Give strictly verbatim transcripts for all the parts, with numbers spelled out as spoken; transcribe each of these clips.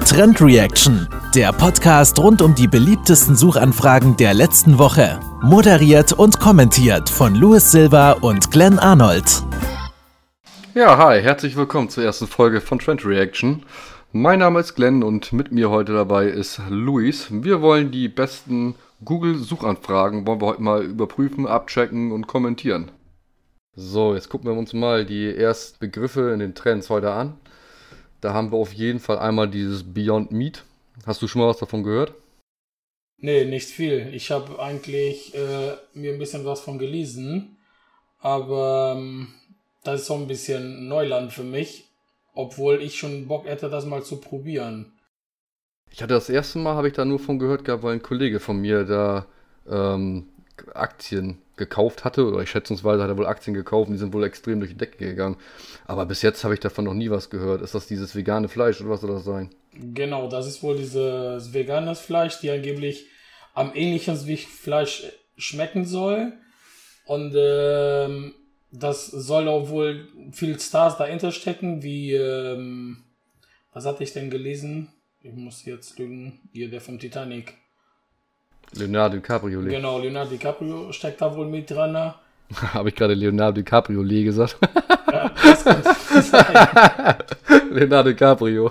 Trend Reaction, der Podcast rund um die beliebtesten Suchanfragen der letzten Woche. Moderiert und kommentiert von Louis Silva und Glenn Arnold. Ja, hi, herzlich willkommen zur ersten Folge von Trend Reaction. Mein Name ist Glenn und mit mir heute dabei ist Luis. Wir wollen die besten Google-Suchanfragen, wollen wir heute mal überprüfen, abchecken und kommentieren. So, jetzt gucken wir uns mal die ersten Begriffe in den Trends heute an. Da haben wir auf jeden Fall einmal dieses Beyond Meat. Hast du schon mal was davon gehört? Nee, nicht viel. Ich habe eigentlich äh, mir ein bisschen was von gelesen, aber ähm, das ist so ein bisschen Neuland für mich, obwohl ich schon Bock hätte, das mal zu probieren. Ich hatte das erste Mal, habe ich da nur von gehört gehabt, weil ein Kollege von mir da ähm, Aktien gekauft hatte, oder ich schätzungsweise hat er wohl Aktien gekauft und die sind wohl extrem durch die Decke gegangen. Aber bis jetzt habe ich davon noch nie was gehört. Ist das dieses vegane Fleisch oder was soll das sein? Genau, das ist wohl dieses veganes Fleisch, die angeblich am ähnlichen wie Fleisch schmecken soll. Und ähm, das soll auch wohl viel Stars dahinter stecken, wie, ähm, was hatte ich denn gelesen? Ich muss jetzt lügen, hier der vom Titanic. Leonardo DiCaprio. Genau, Leonardo DiCaprio steckt da wohl mit dran. Habe ich gerade Leonardo DiCaprio gesagt? Ja, das kann sein. Leonardo DiCaprio.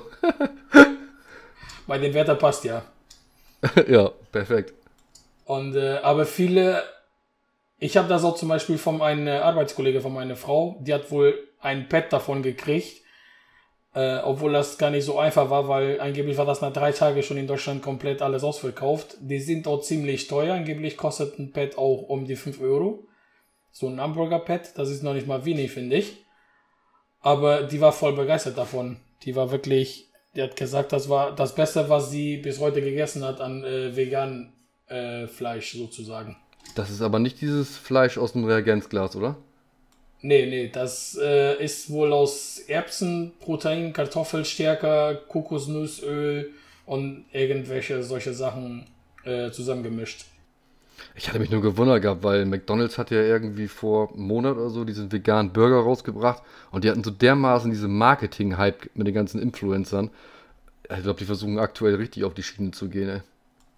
Bei dem Wetter passt ja. Ja, perfekt. Und äh, aber viele, ich habe das auch zum Beispiel von einem Arbeitskollege von meiner Frau, die hat wohl ein Pad davon gekriegt, äh, obwohl das gar nicht so einfach war, weil angeblich war das nach drei Tagen schon in Deutschland komplett alles ausverkauft. Die sind auch ziemlich teuer, angeblich kostet ein Pad auch um die fünf Euro. So ein Hamburger-Pad, das ist noch nicht mal wenig, finde ich. Aber die war voll begeistert davon. Die war wirklich, die hat gesagt, das war das Beste, was sie bis heute gegessen hat an äh, veganem äh, Fleisch sozusagen. Das ist aber nicht dieses Fleisch aus dem Reagenzglas, oder? Nee, nee, das äh, ist wohl aus Erbsen, Protein, Kartoffelstärke, Kokosnussöl und irgendwelche solche Sachen äh, zusammengemischt. Ich hatte mich nur gewundert gehabt, weil McDonald's hat ja irgendwie vor einem Monat oder so diesen veganen Burger rausgebracht und die hatten so dermaßen diese Marketing-Hype mit den ganzen Influencern. Ich glaube, die versuchen aktuell richtig auf die Schiene zu gehen, ey.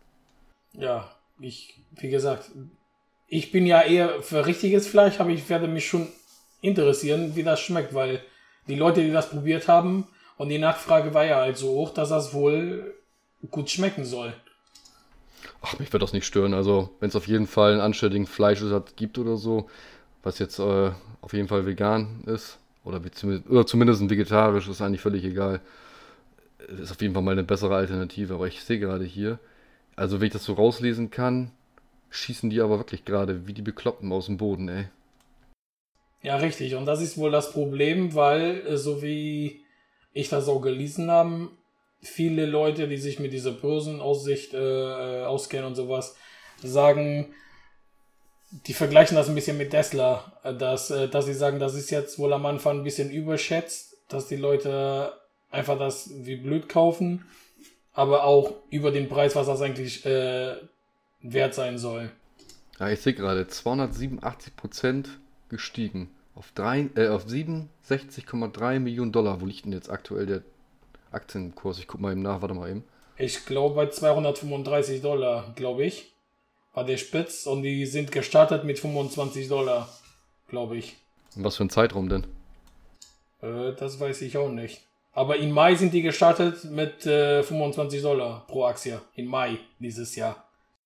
Ja, ich, wie gesagt, ich bin ja eher für richtiges Fleisch, aber ich werde mich schon interessieren, wie das schmeckt, weil die Leute, die das probiert haben und die Nachfrage war ja halt so hoch, dass das wohl gut schmecken soll. Ach, mich wird das nicht stören. Also, wenn es auf jeden Fall einen anständigen Fleischersatz gibt oder so, was jetzt äh, auf jeden Fall vegan ist, oder, oder zumindest ein vegetarisch, ist eigentlich völlig egal. Ist auf jeden Fall mal eine bessere Alternative. Aber ich sehe gerade hier, also wenn ich das so rauslesen kann, schießen die aber wirklich gerade wie die Bekloppten aus dem Boden, ey. Ja, richtig. Und das ist wohl das Problem, weil, äh, so wie ich das auch gelesen habe, viele Leute, die sich mit dieser Börsenaussicht äh, auskennen und sowas, sagen, die vergleichen das ein bisschen mit Tesla, dass, äh, dass sie sagen, das ist jetzt wohl am Anfang ein bisschen überschätzt, dass die Leute einfach das wie blöd kaufen, aber auch über den Preis, was das eigentlich äh, wert sein soll. Ja, ich sehe gerade, zweihundertsiebenundachtzig Prozent gestiegen. Auf, drei, äh, auf siebenundsechzig Komma drei Millionen Dollar. Wo liegt denn jetzt aktuell der Aktienkurs? Ich guck mal eben nach, warte mal eben. Ich glaube bei zweihundertfünfunddreißig Dollar, glaube ich, war der Spitz und die sind gestartet mit fünfundzwanzig Dollar, glaube ich. Und was für ein Zeitraum denn? Äh, das weiß ich auch nicht. Aber im Mai sind die gestartet mit äh, fünfundzwanzig Dollar pro Aktie. Im Mai dieses Jahr.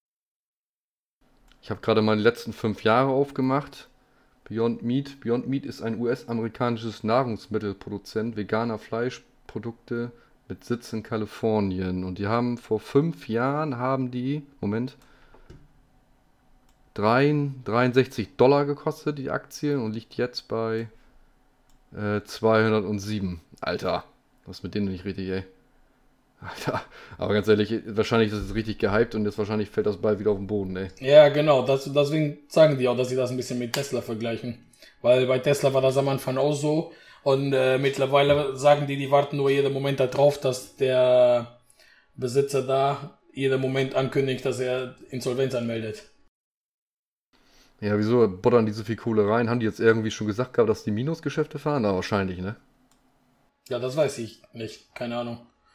Ich habe gerade meine letzten fünf Jahre aufgemacht. Beyond Meat. Beyond Meat ist ein U S-amerikanisches Nahrungsmittelproduzent veganer Fleischprodukte mit Sitz in Kalifornien. Und die haben vor fünf Jahren, haben die, Moment, dreiundsechzig Dollar gekostet, die Aktie, und liegt jetzt bei äh, zweihundertsieben. Alter, was ist mit denen nicht richtig, ey? Alter, aber ganz ehrlich, wahrscheinlich ist es richtig gehypt und jetzt wahrscheinlich fällt das bald wieder auf den Boden, ey. Ja, genau. Das, deswegen sagen die auch, dass sie das ein bisschen mit Tesla vergleichen. Weil bei Tesla war das am Anfang auch so. Und äh, mittlerweile sagen die, die warten nur jeden Moment darauf, dass der Besitzer da jeden Moment ankündigt, dass er Insolvenz anmeldet. Ja, wieso buttern die so viel Kohle rein? Haben die jetzt irgendwie schon gesagt gehabt, dass die Minusgeschäfte fahren? Na, wahrscheinlich, ne? Ja, das weiß ich nicht. Keine Ahnung.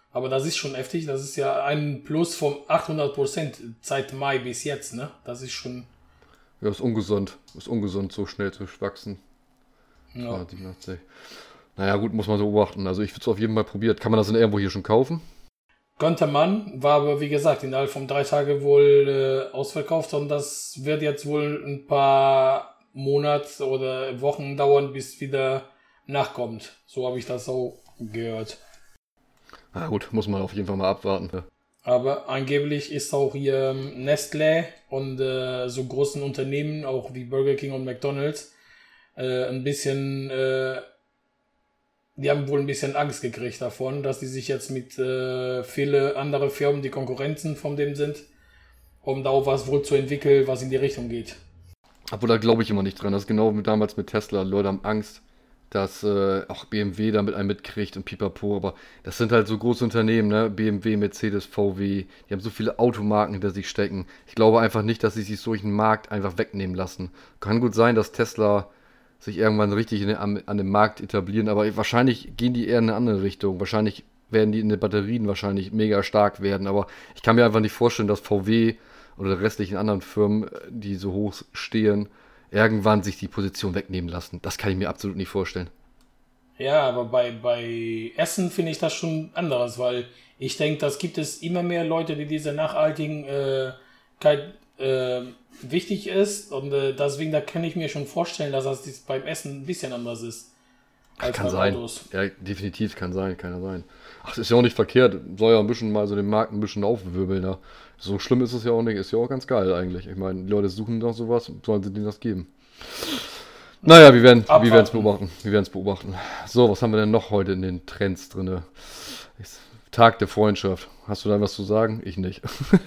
Aber das ist schon heftig. Das ist ja ein Plus von achthundert Prozent seit Mai bis jetzt, ne? Das ist schon... Ja, ist ungesund. Ist ungesund, so schnell zu wachsen. Ja. zweihundertsiebenundachtzig. Naja, gut, muss man so beobachten. Also ich würde es auf jeden Fall probiert. Kann man das denn irgendwo hier schon kaufen? Könnte man, war aber wie gesagt innerhalb von drei Tagen wohl äh, ausverkauft und das wird jetzt wohl ein paar Monate oder Wochen dauern, bis wieder nachkommt. So habe ich das auch gehört. Na gut, muss man auf jeden Fall mal abwarten. Ja. Aber angeblich ist auch hier ähm, Nestlé und äh, so großen Unternehmen, auch wie Burger King und McDonald's, äh, ein bisschen, äh, die haben wohl ein bisschen Angst gekriegt davon, dass die sich jetzt mit äh, viele andere Firmen, die Konkurrenzen von dem sind, um da auch was wohl zu entwickeln, was in die Richtung geht. Obwohl, da glaube ich immer nicht dran. Das ist genau wie damals mit Tesla. Leute haben Angst, dass äh, auch B M W damit einen mitkriegt und pipapo. Aber das sind halt so große Unternehmen, ne? B M W, Mercedes, V W. Die haben so viele Automarken hinter sich stecken. Ich glaube einfach nicht, dass sie sich solchen Markt einfach wegnehmen lassen. Kann gut sein, dass Tesla sich irgendwann richtig in, an, an dem Markt etablieren. Aber wahrscheinlich gehen die eher in eine andere Richtung. Wahrscheinlich werden die in den Batterien wahrscheinlich mega stark werden. Aber ich kann mir einfach nicht vorstellen, dass V W oder die restlichen anderen Firmen, die so hoch stehen, irgendwann sich die Position wegnehmen lassen. Das kann ich mir absolut nicht vorstellen. Ja, aber bei, bei Essen finde ich das schon anderes, weil ich denke, das gibt es immer mehr Leute, die diese Nachhaltigkeit äh, wichtig ist und äh, deswegen, da kann ich mir schon vorstellen, dass das beim Essen ein bisschen anders ist. Als kann sein. Autos. Ja, definitiv kann sein, kann ja sein. Ach, das ist ja auch nicht verkehrt. Soll ja ein bisschen mal so den Markt ein bisschen aufwirbeln. Ja. So schlimm ist es ja auch nicht. Ist ja auch ganz geil eigentlich. Ich meine, die Leute suchen nach sowas, sollen sie denen das geben. Naja, wir werden wir werden es beobachten. Wir werden es beobachten. So, was haben wir denn noch heute in den Trends drin? Tag der Freundschaft. Hast du da was zu sagen? Ich nicht.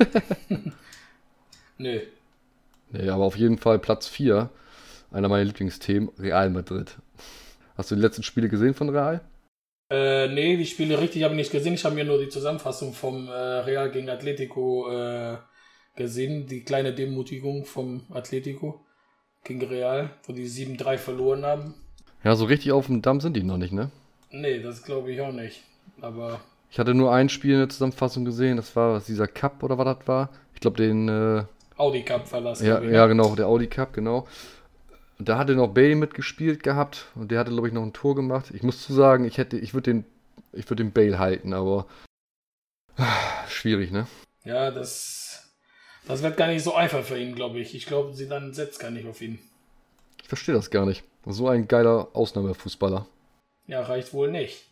Nö. Nee, aber auf jeden Fall Platz vier. Einer meiner Lieblingsthemen, Real Madrid. Hast du die letzten Spiele gesehen von Real? Äh, nee, die Spiele richtig habe ich nicht gesehen. Ich habe mir nur die Zusammenfassung vom äh, Real gegen Atletico äh, gesehen. Die kleine Demutigung vom Atletico gegen Real, wo die sieben drei verloren haben. Ja, so richtig auf dem Damm sind die noch nicht, ne? Nee, das glaube ich auch nicht. Aber ich hatte nur ein Spiel in der Zusammenfassung gesehen. Das war was, dieser Cup oder was das war. Ich glaube den... Äh, Audi Cup verlassen. Ja, ja, genau, der Audi Cup, genau. Da hatte noch Bale mitgespielt gehabt und der hatte, glaube ich, noch ein Tor gemacht. Ich muss zu sagen, ich hätte, ich würde den, ich würde den Bale halten, aber schwierig, ne? Ja, das, das wird gar nicht so einfach für ihn, glaube ich. Ich glaube, sie dann setzt gar nicht auf ihn. Ich verstehe das gar nicht. So ein geiler Ausnahmefußballer. Ja, reicht wohl nicht.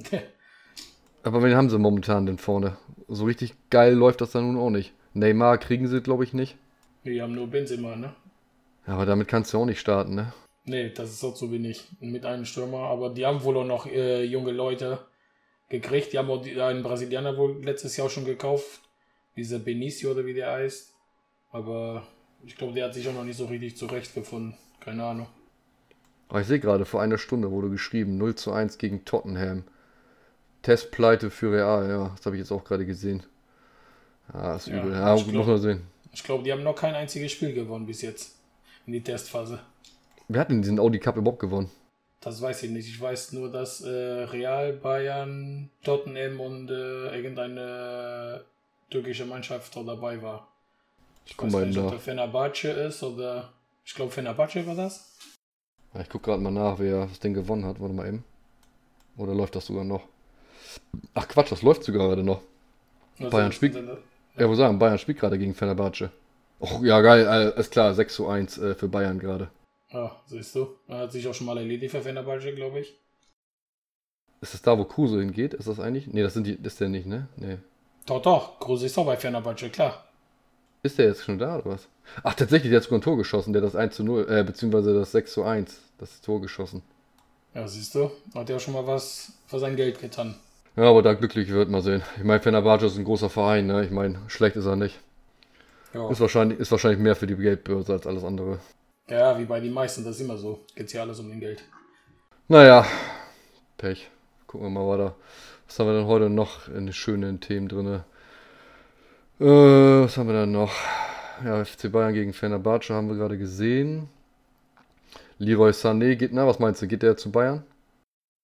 Aber wen haben sie momentan denn vorne? So richtig geil läuft das dann nun auch nicht. Neymar kriegen sie, glaube ich, nicht. Die haben nur Benzema, ne? Ja, aber damit kannst du auch nicht starten, ne? Nee, das ist auch zu wenig mit einem Stürmer. Aber die haben wohl auch noch äh, junge Leute gekriegt. Die haben auch die, einen Brasilianer wohl letztes Jahr schon gekauft. Dieser Benicio oder wie der heißt. Aber ich glaube, der hat sich auch noch nicht so richtig zurechtgefunden. Keine Ahnung. Aber ich sehe gerade, vor einer Stunde wurde geschrieben, null zu eins gegen Tottenham. Testpleite für Real, ja. Das habe ich jetzt auch gerade gesehen. Ja, ist übel. Ja, ja muss man sehen. Ich glaube, die haben noch kein einziges Spiel gewonnen bis jetzt. In die Testphase. Wer hat denn diesen Audi Cup überhaupt gewonnen? Das weiß ich nicht. Ich weiß nur, dass äh, Real, Bayern, Tottenham und äh, irgendeine türkische Mannschaft da dabei war. Ich Guck weiß mal nicht, ob nach. der Fenerbahce ist oder... Ich glaube, Fenerbahce war das. Ja, ich gucke gerade mal nach, wer das Ding gewonnen hat. Warte mal eben. Oder läuft das sogar noch? Ach Quatsch, das läuft sogar gerade noch. Was Bayern ist spielt... denn das? Ja, wo sagen, Bayern spielt gerade gegen Fenerbahce. Och, ja, geil, alles klar, sechs zu eins äh, für Bayern gerade. Ja, siehst du. Er hat sich auch schon mal erledigt für Fenerbahce, glaube ich. Ist das da, wo Kruse hingeht? Ist das eigentlich? Nee, das sind die, ist der nicht, ne? Nee. Doch, doch. Kruse ist auch bei Fenerbahce, klar. Ist der jetzt schon da, oder was? Ach, tatsächlich, der hat sogar ein Tor geschossen, der hat das eins zu null, äh, beziehungsweise das sechs zu eins, das Tor geschossen. Ja, siehst du. Hat ja schon mal was für sein Geld getan. Ja, aber da glücklich wird, mal sehen. Ich meine, Fenerbahce ist ein großer Verein, ne? Ich meine, schlecht ist er nicht. Ja. Ist wahrscheinlich, ist wahrscheinlich mehr für die Geldbörse als alles andere. Ja, wie bei den meisten, das ist immer so. Geht's ja alles um den Geld. Naja, Pech. Gucken wir mal weiter. Was haben wir denn heute noch in den schönen Themen drin? Äh, was haben wir denn noch? Ja, F C Bayern gegen Fenerbahce haben wir gerade gesehen. Leroy Sané geht, na, was meinst du, geht der zu Bayern?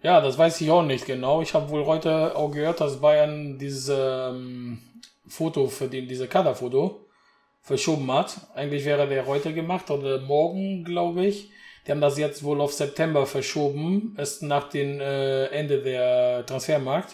Ja, das weiß ich auch nicht genau. Ich habe wohl heute auch gehört, dass Bayern dieses ähm, Foto für den, diese Kaderfoto verschoben hat. Eigentlich wäre der heute gemacht oder morgen, glaube ich. Die haben das jetzt wohl auf September verschoben, erst nach dem äh, Ende der Transfermarkt.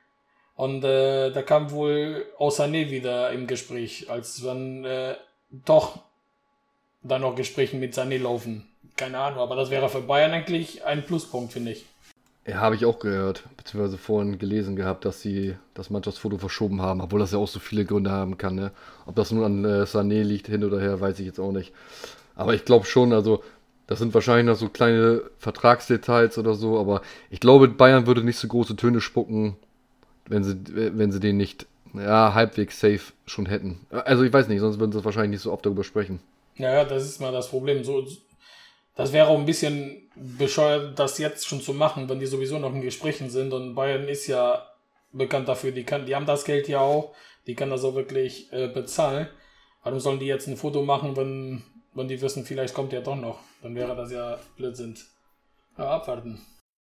Und äh, da kam wohl auch Sané wieder im Gespräch, als wenn äh, doch dann noch Gespräche mit Sané laufen. Keine Ahnung, aber das wäre für Bayern eigentlich ein Pluspunkt, finde ich. Ja, habe ich auch gehört, beziehungsweise vorhin gelesen gehabt, dass sie das Mannschaftsfoto verschoben haben, obwohl das ja auch so viele Gründe haben kann. Ne? Ob das nun an äh, Sané liegt, hin oder her, weiß ich jetzt auch nicht. Aber ich glaube schon, also das sind wahrscheinlich noch so kleine Vertragsdetails oder so, aber ich glaube, Bayern würde nicht so große Töne spucken, wenn sie, wenn sie den nicht ja, halbwegs safe schon hätten. Also ich weiß nicht, sonst würden sie wahrscheinlich nicht so oft darüber sprechen. Ja, das ist mal das Problem. So, das wäre auch ein bisschen bescheuert, das jetzt schon zu machen, wenn die sowieso noch in Gesprächen sind. Und Bayern ist ja bekannt dafür, die, kann, die haben das Geld ja auch, die kann das auch wirklich äh, bezahlen. Warum sollen die jetzt ein Foto machen, wenn, wenn die wissen, vielleicht kommt der doch noch? Dann wäre das ja Blödsinn. Ja, abwarten.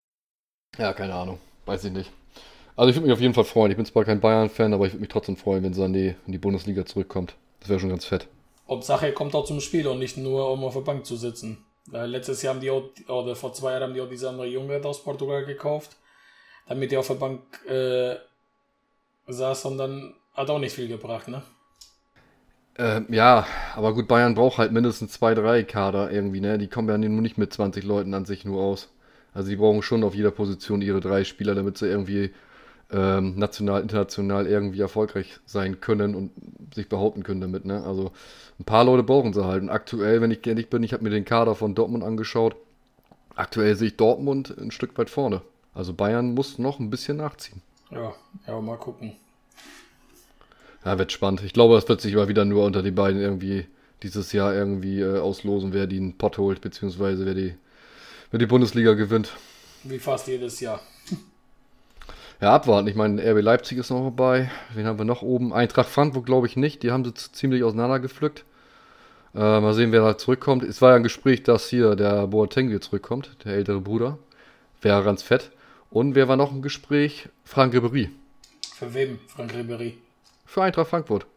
Ja, keine Ahnung. Weiß ich nicht. Also ich würde mich auf jeden Fall freuen. Ich bin zwar kein Bayern-Fan, aber ich würde mich trotzdem freuen, wenn Sané in die Bundesliga zurückkommt. Das wäre schon ganz fett. Hauptsache, er kommt auch zum Spiel und nicht nur, um auf der Bank zu sitzen. Weil letztes Jahr haben die auch, oder vor zwei Jahren haben die auch diese andere Junge aus Portugal gekauft, damit er auf der Bank äh, saß und dann hat auch nicht viel gebracht, ne? Ähm, ja, aber gut, Bayern braucht halt mindestens zwei, drei Kader irgendwie, ne? Die kommen ja nur nicht mit zwanzig Leuten an sich nur aus. Also die brauchen schon auf jeder Position ihre drei Spieler, damit sie irgendwie ähm, national, international irgendwie erfolgreich sein können und sich behaupten können damit, ne? Also ein paar Leute brauchen sie halt. Und aktuell, wenn ich ehrlich bin, ich habe mir den Kader von Dortmund angeschaut. Aktuell sehe ich Dortmund ein Stück weit vorne. Also Bayern muss noch ein bisschen nachziehen. Ja, ja, mal gucken. Ja, wird spannend. Ich glaube, es wird sich aber wieder nur unter die beiden irgendwie dieses Jahr irgendwie äh, auslosen, wer den Pott holt, beziehungsweise wer die, wer die Bundesliga gewinnt. Wie fast jedes Jahr. Ja, abwarten. Ich meine, R B Leipzig ist noch dabei. Wen haben wir noch oben? Eintracht Frankfurt glaube ich nicht. Die haben sie ziemlich auseinandergepflückt. Äh, mal sehen, wer da zurückkommt. Es war ja ein Gespräch, dass hier der Boateng wieder zurückkommt, der ältere Bruder. Wäre ganz fett. Und wer war noch im Gespräch? Franck Ribéry. Für wem, Franck Ribéry? Für Eintracht Frankfurt.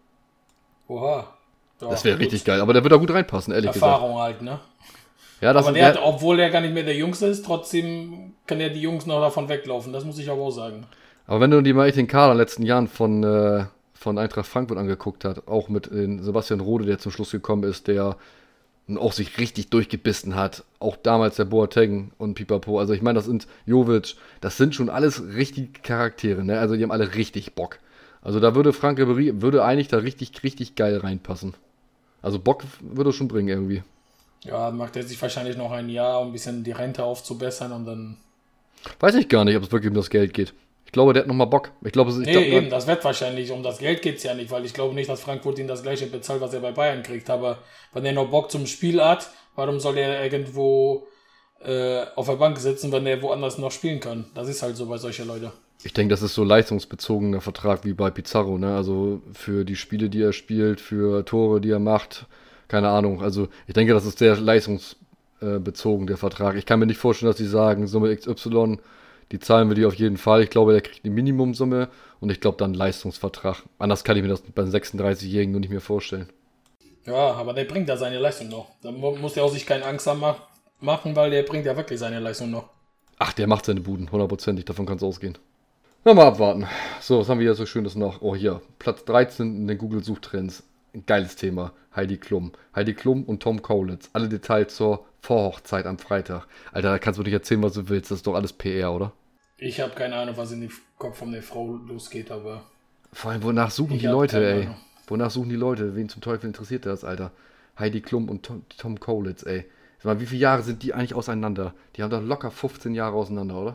Oha. Ja, das wäre gut. richtig geil. Aber der wird auch gut reinpassen, ehrlich Erfahrung gesagt. halt, ne? Ja, das aber der, der hat, obwohl der gar nicht mehr der Jüngste ist, trotzdem kann er die Jungs noch davon weglaufen. Das muss ich aber auch sagen. Aber wenn du dir mal den Kader in den letzten Jahren von, äh, von Eintracht Frankfurt angeguckt hast, auch mit den Sebastian Rode, der zum Schluss gekommen ist, der auch sich richtig durchgebissen hat. Auch damals der Boateng und Pipapo. Also ich meine, das sind Jovic, das sind schon alles richtige Charaktere, ne? Also die haben alle richtig Bock. Also da würde Franck Ribéry, würde eigentlich da richtig, richtig geil reinpassen. Also Bock würde es schon bringen irgendwie. Ja, macht er sich wahrscheinlich noch ein Jahr, um ein bisschen die Rente aufzubessern und dann... Weiß ich gar nicht, ob es wirklich um das Geld geht. Ich glaube, der hat nochmal Bock. Ich glaube, ich nee, glaub, eben, das wird wahrscheinlich, um das Geld geht es ja nicht, weil ich glaube nicht, dass Frankfurt ihn das gleiche bezahlt, was er bei Bayern kriegt. Aber wenn er noch Bock zum Spiel hat, warum soll er irgendwo äh, auf der Bank sitzen, wenn er woanders noch spielen kann? Das ist halt so bei solchen Leuten. Ich denke, das ist so leistungsbezogener Vertrag wie bei Pizarro, ne? Also für die Spiele, die er spielt, für Tore, die er macht, keine Ahnung. Also ich denke, das ist sehr leistungsbezogen, der Vertrag. Ich kann mir nicht vorstellen, dass sie sagen, Summe X Y, die zahlen wir dir auf jeden Fall. Ich glaube, der kriegt eine Minimumsumme und ich glaube dann Leistungsvertrag. Anders kann ich mir das beim sechsunddreißigjährigen nur nicht mehr vorstellen. Ja, aber der bringt ja seine Leistung noch. Da muss der auch sich keinen Angst haben machen, weil der bringt ja wirklich seine Leistung noch. Ach, der macht seine Buden, hundertprozentig, davon kann es ausgehen. Na, mal abwarten. So, was haben wir hier so Schönes noch? Oh, hier, Platz dreizehn in den Google-Suchtrends. Ein geiles Thema. Heidi Klum. Heidi Klum und Tom Kaulitz. Alle Details zur Vorhochzeit am Freitag. Alter, da kannst du nicht erzählen, was du willst. Das ist doch alles P R, oder? Ich habe keine Ahnung, was in den Kopf von der Frau losgeht, aber... Vor allem, wonach suchen Ich die hab Leute, keine ey? Ahnung. Wonach suchen die Leute? Wen zum Teufel interessiert das, Alter? Heidi Klum und Tom, Tom Kaulitz, ey. Sag mal, wie viele Jahre sind die eigentlich auseinander? Die haben doch locker fünfzehn Jahre auseinander, oder?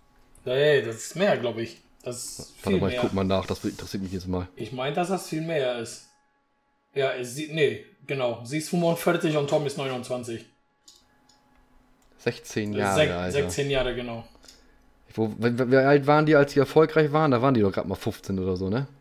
Nee, das ist mehr, glaube ich. Das ist viel Warte mal, ich mehr. guck mal nach. Das interessiert mich jetzt mal. Ich meine, dass das viel mehr ist. Ja, es sieht, nee, genau. Sie ist fünfundvierzig und Tom ist neunundzwanzig. sechzehn Jahre, Sech, Alter. sechzehn Jahre, genau. Wo, wie, wie alt waren die, als sie erfolgreich waren? Da waren die doch gerade mal fünfzehn oder so, ne?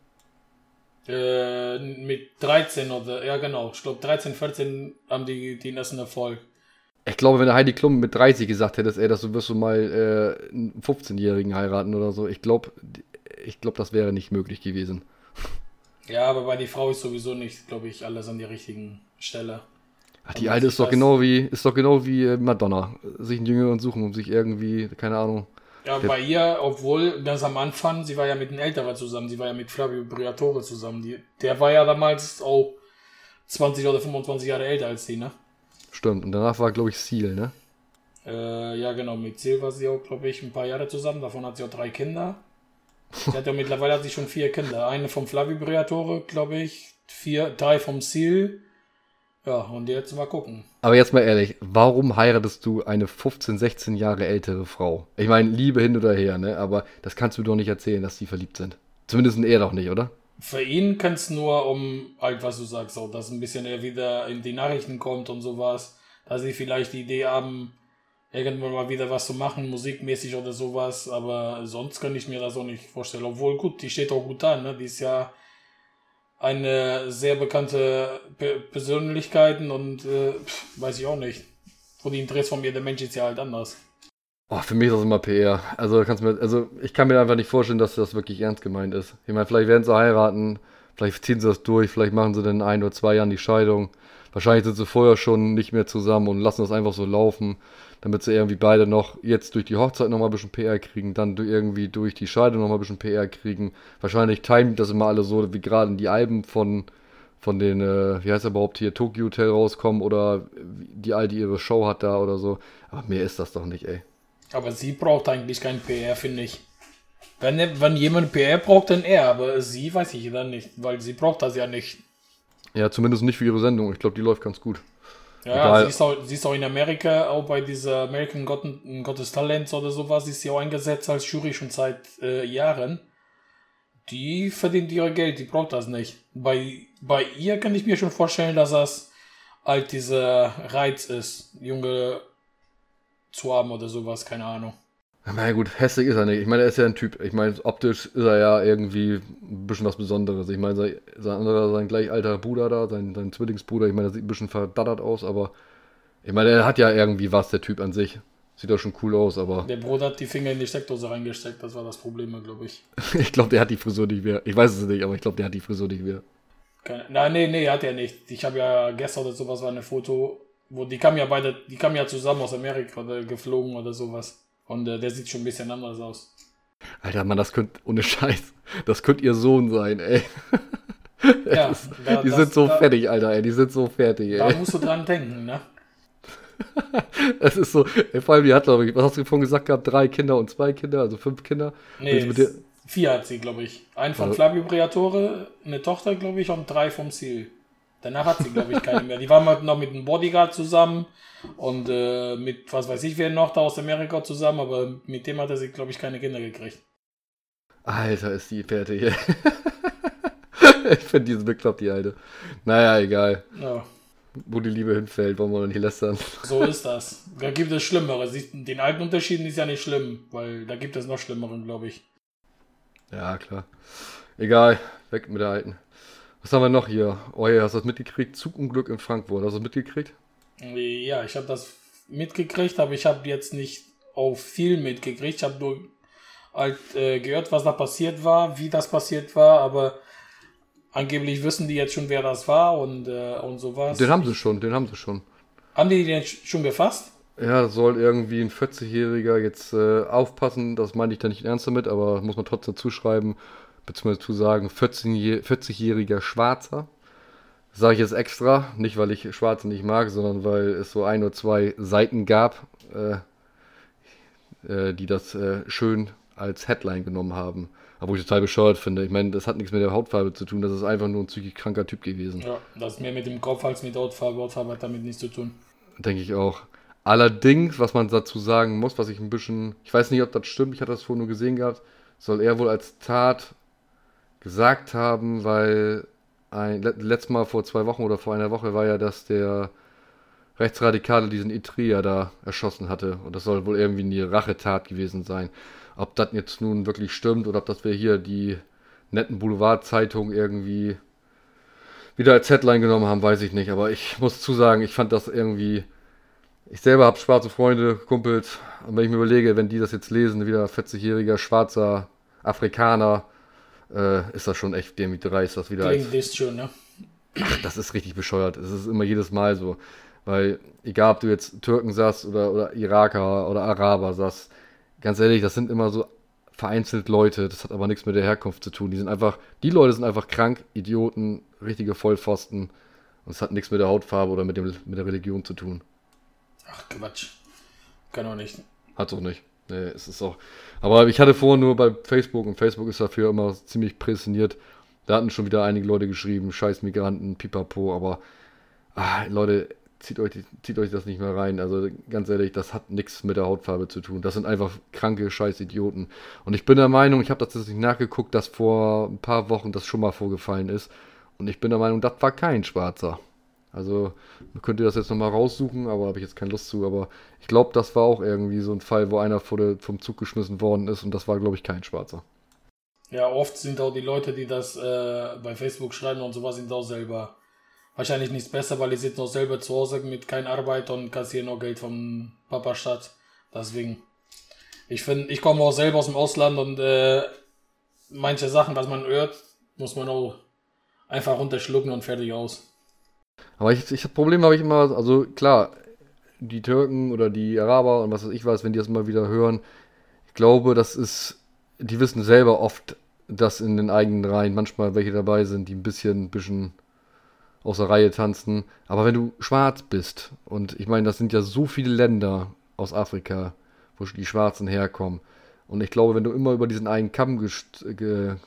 Äh, mit dreizehn oder, ja genau. Ich glaube dreizehn, vierzehn haben die den ersten Erfolg. Ich glaube, wenn der Heidi Klum mit dreißig gesagt hätte, ey, dass du wirst du mal äh, einen fünfzehnjährigen heiraten oder so, ich glaube, ich glaube, das wäre nicht möglich gewesen. Ja, aber bei die Frau ist sowieso nicht, glaube ich, alles an der richtigen Stelle. Ach, die Alte ist doch genau wie, ist doch genau wie Madonna. Sich einen Jüngeren suchen, um sich irgendwie, keine Ahnung. Ja, bei ihr, obwohl ganz am Anfang, sie war ja mit einem Älteren zusammen, sie war ja mit Flavio Briatore zusammen. Die, der war ja damals auch zwanzig oder fünfundzwanzig Jahre älter als sie, ne? Stimmt, und danach war, glaube ich, Seal, ne? Äh, ja, genau, mit Seal war sie auch, glaube ich, ein paar Jahre zusammen. Davon hat sie auch drei Kinder. Sie hat ja mittlerweile hat sie schon vier Kinder. Eine vom Flavio Briatore, glaube ich, vier, drei vom Seal. Ja, und jetzt mal gucken. Aber jetzt mal ehrlich, warum heiratest du eine fünfzehn, sechzehn Jahre ältere Frau? Ich meine, Liebe hin oder her, ne? Aber das kannst du doch nicht erzählen, dass die verliebt sind. Zumindest er doch nicht, oder? Für ihn kann es nur um, halt was du sagst, auch, dass ein bisschen er wieder in die Nachrichten kommt und sowas, dass sie vielleicht die Idee haben, irgendwann mal wieder was zu machen, musikmäßig oder sowas, aber sonst kann ich mir das auch nicht vorstellen. Obwohl, gut, die steht auch gut an, ne? Die ist ja eine sehr bekannte Pe- Persönlichkeiten und äh, pf, weiß ich auch nicht. Wo die Interesse von mir, der Mensch ist ja halt anders. Oh, für mich ist das immer P R. Also, kannst mir, also ich kann mir einfach nicht vorstellen, dass das wirklich ernst gemeint ist. Ich meine, vielleicht werden sie heiraten, vielleicht ziehen sie das durch, vielleicht machen sie dann in ein oder zwei Jahren die Scheidung. Wahrscheinlich sind sie vorher schon nicht mehr zusammen und lassen das einfach so laufen, damit sie irgendwie beide noch jetzt durch die Hochzeit nochmal ein bisschen P R kriegen, dann irgendwie durch die Scheidung nochmal ein bisschen P R kriegen. Wahrscheinlich timen das immer alle so, wie gerade in die Alben von, von den, äh, wie heißt er überhaupt hier, Tokyo Hotel rauskommen oder die Alte ihre Show hat da oder so. Aber mehr ist das doch nicht, ey. Aber sie braucht eigentlich kein P R, finde ich. Wenn, wenn jemand P R braucht, dann er, aber sie weiß ich dann nicht, weil sie braucht das ja nicht. Ja, zumindest nicht für ihre Sendung. Ich glaube, die läuft ganz gut. Ja, sie ist, auch, sie ist auch in Amerika, auch bei dieser American Got, Got Talents oder sowas, ist sie auch eingesetzt als Jury schon seit äh, Jahren. Die verdient ihre Geld, die braucht das nicht. Bei, bei ihr kann ich mir schon vorstellen, dass das halt dieser Reiz ist, Junge zu haben oder sowas, keine Ahnung. Na ja, gut, hässlich ist er nicht. Ich meine, er ist ja ein Typ. Ich meine, optisch ist er ja irgendwie ein bisschen was Besonderes. Ich meine, sein, sein anderer, sein gleich alter Bruder da, sein, sein Zwillingsbruder, ich meine, der sieht ein bisschen verdattert aus, aber ich meine, er hat ja irgendwie was, der Typ an sich. Sieht doch schon cool aus, aber... Der Bruder hat die Finger in die Steckdose reingesteckt, das war das Problem, glaube ich. Ich glaube, der hat die Frisur nicht mehr. Ich weiß es nicht, aber ich glaube, der hat die Frisur nicht mehr. Keine, nein, nee, nee, hat er nicht. Ich habe ja gestern oder sowas war eine Foto, wo die kamen ja beide, die kamen ja zusammen aus Amerika oder geflogen oder sowas. Und äh, der sieht schon ein bisschen anders aus. Alter, Mann, das könnte, ohne Scheiß, das könnte ihr Sohn sein, ey. Ja, ist, da, die das, sind so da, fertig, Alter, ey, die sind so fertig, ey. Da musst du dran denken, ne? Es ist so, ey, vor allem, die hat, glaube ich, was hast du vorhin gesagt gehabt, drei Kinder und zwei Kinder, also fünf Kinder. Nee, mit dir... vier hat sie, glaube ich. Einen von also. Flavio Briatore, eine Tochter, glaube ich, und drei vom Ziel. Danach hat sie, glaube ich, keine mehr. Die war mal noch mit einem Bodyguard zusammen und äh, mit, was weiß ich, wer noch da aus Amerika zusammen, aber mit dem hatte sie, glaube ich, keine Kinder gekriegt. Alter, ist die fertig, ey. Ich finde diese bekloppt, die Alte. Naja, egal. Ja. Wo die Liebe hinfällt, wollen wir noch nicht lästern. So ist das. Da gibt es Schlimmere. Den alten Unterschieden ist ja nicht schlimm, weil da gibt es noch Schlimmeren, glaube ich. Ja, klar. Egal, weg mit der Alten. Was haben wir noch hier? Oh ja, hast du das mitgekriegt? Zugunglück in Frankfurt. Hast du das mitgekriegt? Ja, ich habe das mitgekriegt, aber ich habe jetzt nicht auf viel mitgekriegt. Ich habe nur halt äh, gehört, was da passiert war, wie das passiert war, aber angeblich wissen die jetzt schon, wer das war und, äh, und sowas. Den haben sie schon, den haben sie schon. Haben die den schon gefasst? Ja, das soll irgendwie ein vierzigjähriger jetzt äh, aufpassen, das meine ich da nicht ernst damit, aber muss man trotzdem zuschreiben, beziehungsweise zu sagen, vierzigjähriger Schwarzer. Das sage ich jetzt extra, nicht weil ich Schwarze nicht mag, sondern weil es so ein oder zwei Seiten gab, äh, äh, die das äh, schön als Headline genommen haben. Aber wo ich total bescheuert finde. Ich meine, das hat nichts mit der Hautfarbe zu tun, das ist einfach nur ein psychisch kranker Typ gewesen. Ja, das ist mehr mit dem Kopf als mit Hautfarbe. Hautfarbe hat damit nichts zu tun. Denke ich auch. Allerdings, was man dazu sagen muss, was ich ein bisschen, ich weiß nicht, ob das stimmt, ich hatte das vorhin nur gesehen gehabt, soll er wohl als Tat gesagt haben, weil ein, letztes Mal vor zwei Wochen oder vor einer Woche war ja, dass der Rechtsradikale diesen Itria da erschossen hatte. Und das soll wohl irgendwie eine Rachetat gewesen sein. Ob das jetzt nun wirklich stimmt oder ob das wir hier die netten Boulevardzeitungen irgendwie wieder als Headline genommen haben, weiß ich nicht. Aber ich muss zu sagen, ich fand das irgendwie Ich selber habe schwarze Freunde, Kumpels. Und wenn ich mir überlege, wenn die das jetzt lesen, wieder vierzigjähriger schwarzer Afrikaner, äh, ist das schon echt irgendwie dreist, das wieder Klingt als... das schon, ne? Ach, das ist richtig bescheuert. Es ist immer jedes Mal so. Weil, egal ob du jetzt Türken sagst oder, oder Iraker oder Araber sagst, ganz ehrlich, das sind immer so vereinzelt Leute, das hat aber nichts mit der Herkunft zu tun. Die sind einfach, die Leute sind einfach krank, Idioten, richtige Vollpfosten. Und es hat nichts mit der Hautfarbe oder mit, dem, mit der Religion zu tun. Ach, Quatsch. Kann auch nicht. Hat auch nicht. Nee, es ist auch. Aber ich hatte vorhin nur bei Facebook und Facebook ist dafür immer ziemlich präsentiert. Da hatten schon wieder einige Leute geschrieben, scheiß Migranten, pipapo, aber ah, Leute, zieht euch, zieht euch das nicht mehr rein. Also ganz ehrlich, das hat nichts mit der Hautfarbe zu tun. Das sind einfach kranke scheiß Idioten. Und ich bin der Meinung, ich habe das jetzt nicht nachgeguckt, dass vor ein paar Wochen das schon mal vorgefallen ist. Und ich bin der Meinung, das war kein Schwarzer. Also, man könnte das jetzt nochmal raussuchen, aber habe ich jetzt keine Lust zu. Aber ich glaube, das war auch irgendwie so ein Fall, wo einer vor der, vom Zug geschmissen worden ist und das war, glaube ich, kein Schwarzer. Ja, oft sind auch die Leute, die das äh, bei Facebook schreiben und sowas, sind auch selber wahrscheinlich nichts besser, weil die sitzen auch selber zu Hause mit keiner Arbeit und kassieren auch Geld vom Papa statt. Deswegen, ich finde, ich komme auch selber aus dem Ausland und äh, manche Sachen, was man hört, muss man auch einfach runterschlucken und fertig aus. Aber ich, ich das Problem habe ich immer, also klar, die Türken oder die Araber und was weiß ich was, wenn die das mal wieder hören, ich glaube, das ist, die wissen selber oft, dass in den eigenen Reihen manchmal welche dabei sind, die ein bisschen, bisschen aus der Reihe tanzen. Aber wenn du schwarz bist, und ich meine, das sind ja so viele Länder aus Afrika, wo die Schwarzen herkommen, und ich glaube, wenn du immer über diesen einen Kamm gest, ge,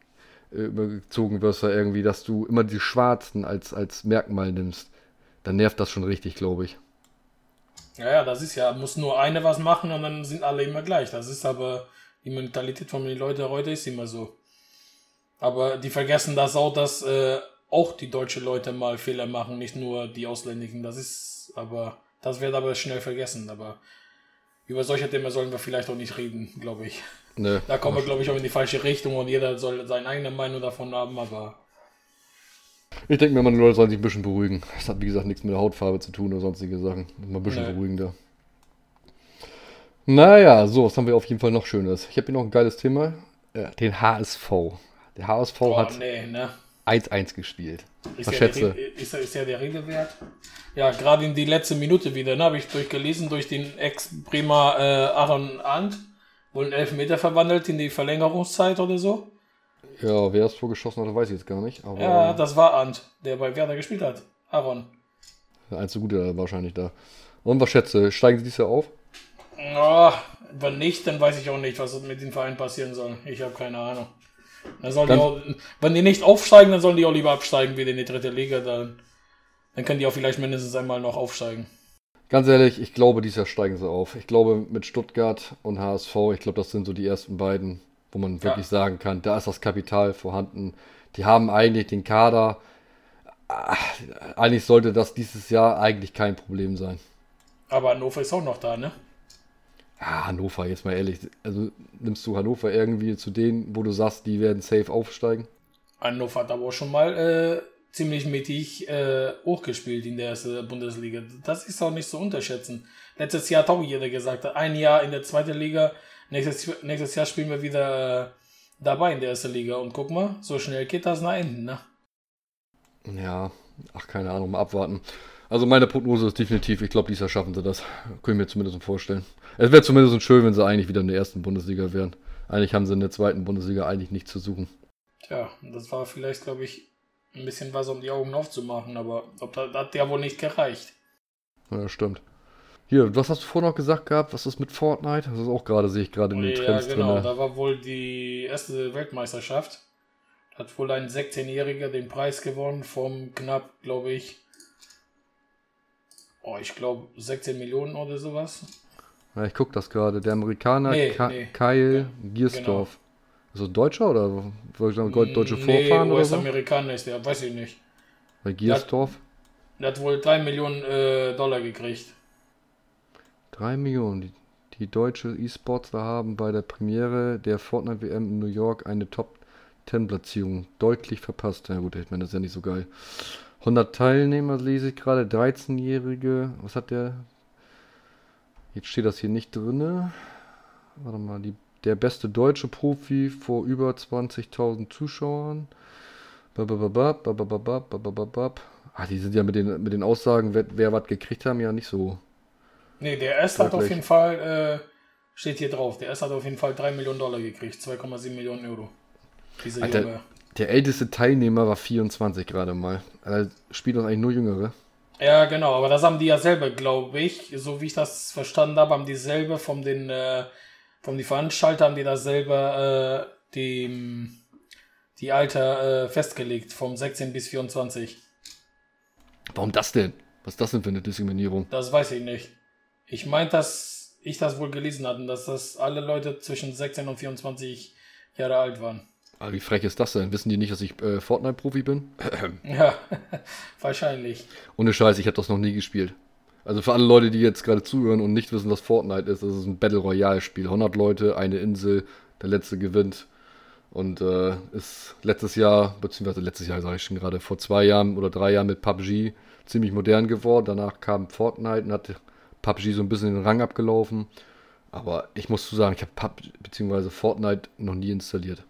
übergezogen wirst, da irgendwie, dass du immer die Schwarzen als, als Merkmal nimmst, dann nervt das schon richtig, glaube ich. Ja, ja, das ist ja, muss nur eine was machen und dann sind alle immer gleich. Das ist aber, die Mentalität von den Leuten heute ist immer so. Aber die vergessen das auch, dass äh, auch die deutschen Leute mal Fehler machen, nicht nur die Ausländischen. Das ist, aber, das wird aber schnell vergessen. Aber über solche Themen sollen wir vielleicht auch nicht reden, glaube ich. Nee, Da kommen wir, glaube ich, auch in die falsche Richtung und jeder soll seine eigene Meinung davon haben, aber... Ich denke mir, meine Leute sollen sich ein bisschen beruhigen. Das hat, wie gesagt, nichts mit der Hautfarbe zu tun oder sonstige Sachen. Mal ein bisschen Nee. beruhigender. Naja, so, was haben wir auf jeden Fall noch Schönes? Ich habe hier noch ein geiles Thema. Ja, den H S V. Der H S V Oh, hat nee, ne? eins eins gespielt. Ist Was ja, schätze? der, ist, ist ja der Rede wert. Ja, gerade in die letzte Minute wieder, ne, habe ich durchgelesen, durch den Ex-Bremer äh, Aaron Arndt, wohl einen Elfmeter verwandelt in die Verlängerungszeit oder so. Ja, wer es vorgeschossen hat, weiß ich jetzt gar nicht. Aber Ja, das war Arndt, der bei Werder gespielt hat. Aaron. der einzige Gute wahrscheinlich da. Und was schätze? Steigen sie dieses Jahr auf? Oh, wenn nicht, dann weiß ich auch nicht, was mit dem Verein passieren soll. Ich habe keine Ahnung. Dann sollen die Dann- auch, wenn die nicht aufsteigen, dann sollen die auch lieber absteigen, wieder in die dritte Liga. Dann, dann können die auch vielleicht mindestens einmal noch aufsteigen. Ganz ehrlich, ich glaube, dieses Jahr steigen sie auf. Ich glaube, mit Stuttgart und H S V, ich glaube, das sind so die ersten beiden, wo man wirklich Ja. sagen kann, da ist das Kapital vorhanden. Die haben eigentlich den Kader. Ah, eigentlich sollte das dieses Jahr eigentlich kein Problem sein. Aber Hannover ist auch noch da, ne? Ja, Hannover, jetzt mal ehrlich. Also nimmst du Hannover irgendwie zu denen, wo du sagst, die werden safe aufsteigen? Hannover hat aber auch schon mal äh, ziemlich mittig äh, hochgespielt in der ersten Bundesliga. Das ist auch nicht zu unterschätzen. Letztes Jahr hat auch jeder gesagt, ein Jahr in der zweiten Liga, nächstes, nächstes Jahr spielen wir wieder äh, dabei in der ersten Liga. Und guck mal, so schnell geht das nach hinten, ne? Ja, ach, keine Ahnung, mal abwarten. Also meine Prognose ist definitiv, ich glaube, dieses Jahr schaffen sie das. Können wir mir zumindest vorstellen. Es wäre zumindest schön, wenn sie eigentlich wieder in der ersten Bundesliga wären. Eigentlich haben sie in der zweiten Bundesliga eigentlich nichts zu suchen. Tja, das war vielleicht, glaube ich, ein bisschen was, um die Augen aufzumachen, aber ob das, das hat ja wohl nicht gereicht. Ja, stimmt. Hier, was hast du vorhin noch gesagt gehabt? Was ist mit Fortnite? Das ist auch gerade, sehe ich gerade in den Ja, Trends genau, drin. da war wohl die erste Weltmeisterschaft. Hat wohl ein sechzehnjähriger den Preis gewonnen vom knapp, glaube ich, oh, ich glaube sechzehn Millionen oder sowas. Ja, ich gucke das gerade. Der Amerikaner Nee, Ka nee. Kyle Ja, Giersdorf. Ist das Deutscher oder wollte ich sagen, Gold- deutsche Nee, Vorfahren oder so? U S-Amerikaner ist der, weiß ich nicht. Bei Giersdorf? Der hat wohl drei Millionen äh, Dollar gekriegt. Drei Millionen. Die, die deutsche E-Sportler haben bei der Premiere der Fortnite W M in New York eine Top zehn Platzierung deutlich verpasst. Ja gut, ich meine, das ist ja nicht so geil. hundert Teilnehmer lese ich gerade, dreizehnjährige, was hat der? Jetzt steht das hier nicht drin. Warte mal, die, der beste deutsche Profi vor über zwanzigtausend Zuschauern. Babababab, babababab, babababab. Ah, die sind ja mit den, mit den Aussagen, wer, wer was gekriegt haben, ja nicht so. Nee, der erste hat auf jeden Fall, äh, steht hier drauf, der erste hat auf jeden Fall drei Millionen Dollar gekriegt, zwei Komma sieben Millionen Euro. Diese Alter, Junge. der älteste Teilnehmer war vierundzwanzig gerade mal. Also spielt das eigentlich nur Jüngere. Ja, genau, aber das haben die ja selber, glaube ich, so wie ich das verstanden habe, haben die selber von den, äh, von die Veranstalter haben die das selber, äh, die, die Alter äh, festgelegt, vom sechzehn bis vierundzwanzig. Warum das denn? Was ist das denn für eine Diskriminierung? Das weiß ich nicht. Ich meinte, dass ich das wohl gelesen hatte, dass das alle Leute zwischen sechzehn und vierundzwanzig Jahre alt waren. Aber wie frech ist das denn? Wissen die nicht, dass ich äh, Fortnite-Profi bin? Ja, wahrscheinlich. Ohne Scheiß, ich habe das noch nie gespielt. Also für alle Leute, die jetzt gerade zuhören und nicht wissen, was Fortnite ist, das ist ein Battle Royale-Spiel. hundert Leute, eine Insel, der letzte gewinnt. Und äh, ist letztes Jahr, beziehungsweise letztes Jahr sage ich schon gerade, vor zwei Jahren oder drei Jahren mit P U B G ziemlich modern geworden. Danach kam Fortnite und hat P U B G so ein bisschen den Rang abgelaufen. Aber ich muss zu sagen, ich habe P U B G beziehungsweise Fortnite noch nie installiert.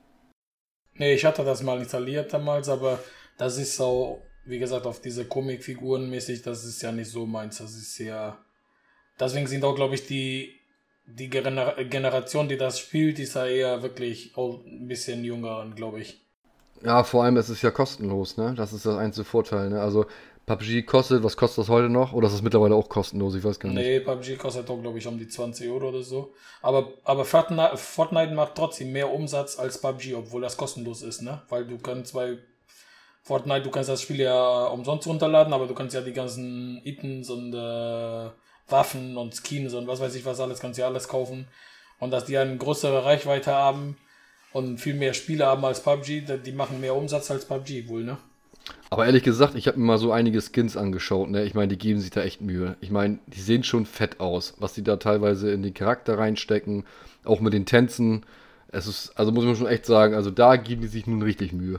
Nee, ich hatte das mal installiert damals, aber das ist auch, wie gesagt, auf diese Comicfiguren mäßig, das ist ja nicht so meins. Das ist ja. Deswegen sind auch, glaube ich, die, die Gener- Generation, die das spielt, ist ja eher wirklich auch ein bisschen jünger, glaube ich. Ja, vor allem, es ist ja kostenlos, ne? Das ist das einzige Vorteil, ne? Also P U B G kostet, was kostet das heute noch? Oder ist es mittlerweile auch kostenlos? Ich weiß gar nicht. Nee, P U B G kostet auch, glaube ich, um die zwanzig Euro oder so. Aber, aber Fortnite, Fortnite macht trotzdem mehr Umsatz als P U B G, obwohl das kostenlos ist, ne? Weil du kannst bei Fortnite, du kannst das Spiel ja umsonst runterladen, aber du kannst ja die ganzen Items und äh, Waffen und Skins und was weiß ich was alles, kannst ja alles kaufen. Und dass die eine größere Reichweite haben und viel mehr Spiele haben als P U B G, die machen mehr Umsatz als P U B G wohl, ne? Aber ehrlich gesagt, ich habe mir mal so einige Skins angeschaut, ne? Ich meine, die geben sich da echt Mühe. Ich meine, die sehen schon fett aus, was die da teilweise in den Charakter reinstecken, auch mit den Tänzen. Es ist, also muss man schon echt sagen, also da geben die sich nun richtig Mühe.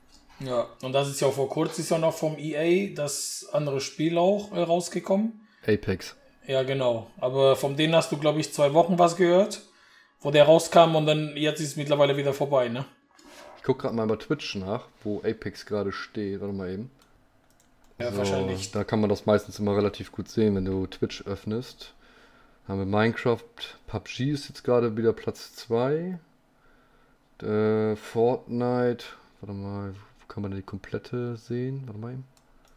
Ja, und das ist ja vor kurzem ist ja noch vom E A das andere Spiel auch äh, rausgekommen. Apex. Ja, genau. Aber von denen hast du, glaube ich, zwei Wochen was gehört, wo der rauskam und dann jetzt ist es mittlerweile wieder vorbei, ne? Ich gucke gerade mal bei Twitch nach, wo Apex gerade steht. Warte mal eben. Ja, so, wahrscheinlich. Da kann man das meistens immer relativ gut sehen, wenn du Twitch öffnest. Haben wir Minecraft, P U B G ist jetzt gerade wieder Platz zwei. Äh, Fortnite, warte mal, wo kann man denn die komplette sehen? Warte mal eben.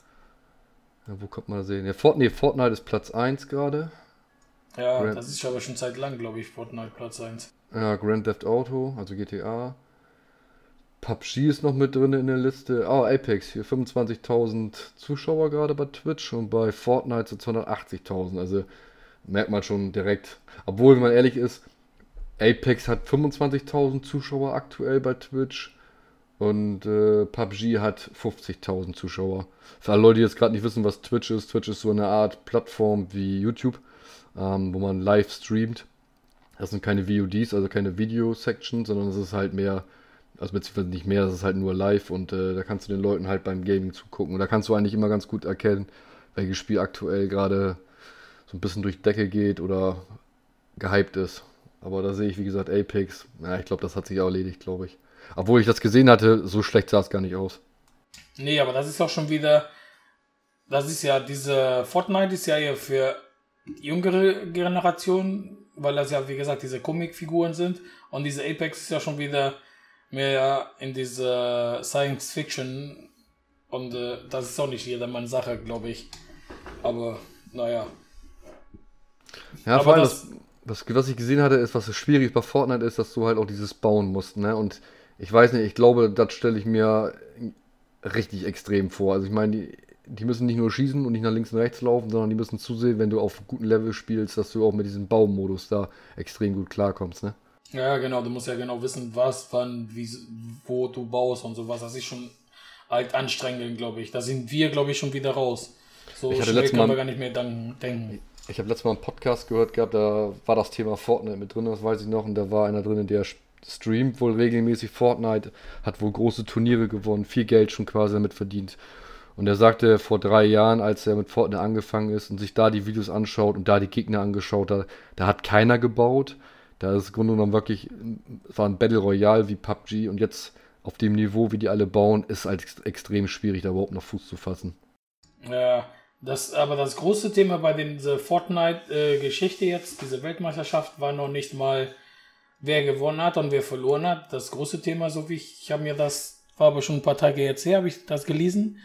Ja, wo kommt man da sehen? Ja, Fort, nee, Fortnite ist Platz eins gerade. Ja, Grand, das ist aber schon seit lang, glaube ich, Fortnite Platz eins. Ja, Grand Theft Auto, also G T A. P U B G ist noch mit drin in der Liste. Oh, Apex, hier fünfundzwanzigtausend Zuschauer gerade bei Twitch und bei Fortnite sind zweihundertachtzigtausend. Also merkt man schon direkt. Obwohl, wenn man ehrlich ist, Apex hat fünfundzwanzigtausend Zuschauer aktuell bei Twitch und äh, P U B G hat fünfzigtausend Zuschauer. Für alle Leute, die jetzt gerade nicht wissen, was Twitch ist, Twitch ist so eine Art Plattform wie YouTube, ähm, wo man live streamt. Das sind keine V O Ds, also keine Video-Section, sondern es ist halt mehr, also beziehungsweise nicht mehr, das ist halt nur live und äh, da kannst du den Leuten halt beim Gaming zugucken. Und da kannst du eigentlich immer ganz gut erkennen, welches Spiel aktuell gerade so ein bisschen durch die Decke geht oder gehypt ist. Aber da sehe ich, wie gesagt, Apex. Ja, ich glaube, das hat sich auch erledigt, glaube ich. Obwohl ich das gesehen hatte, so schlecht sah es gar nicht aus. Nee, aber das ist auch schon wieder, das ist ja, diese Fortnite ist ja eher für die jüngere Generation, weil das ja, wie gesagt, diese Comicfiguren sind. Und diese Apex ist ja schon wieder mehr in diese Science Fiction. Und äh, das ist auch nicht jedermanns Sache, glaube ich. Aber, naja. Ja, aber vor allem, das, das, was, was ich gesehen hatte, ist, was so schwierig bei Fortnite ist, dass du halt auch dieses bauen musst, ne? Und ich weiß nicht, ich glaube, das stelle ich mir richtig extrem vor. Also ich meine, die, die müssen nicht nur schießen und nicht nach links und rechts laufen, sondern die müssen zusehen, wenn du auf gutem Level spielst, dass du auch mit diesem Baumodus da extrem gut klarkommst, ne? ja, genau, du musst ja genau wissen, was, wann, wie, wo du baust und sowas. Das ist schon halt anstrengend, glaube ich. Da sind wir, glaube ich, schon wieder raus. So Ich hatte schnell letztes können Mal- wir gar nicht mehr dann denken. Ich habe letztes Mal einen Podcast gehört gehabt, da war das Thema Fortnite mit drin, das weiß ich noch, und da war einer drin, der streamt wohl regelmäßig Fortnite, hat wohl große Turniere gewonnen, viel Geld schon quasi damit verdient. Und er sagte, vor drei Jahren, als er mit Fortnite angefangen ist und sich da die Videos anschaut und da die Gegner angeschaut hat, da hat keiner gebaut. Da ist im Grunde genommen wirklich, es war ein Battle Royale wie P U B G und jetzt auf dem Niveau, wie die alle bauen, ist halt extrem schwierig, da überhaupt noch Fuß zu fassen. Ja, das, aber das große Thema bei dieser Fortnite-Geschichte äh, jetzt, diese Weltmeisterschaft, war noch nicht mal, wer gewonnen hat und wer verloren hat. Das große Thema, so wie ich, ich habe mir das, war aber schon ein paar Tage jetzt her, habe ich das gelesen,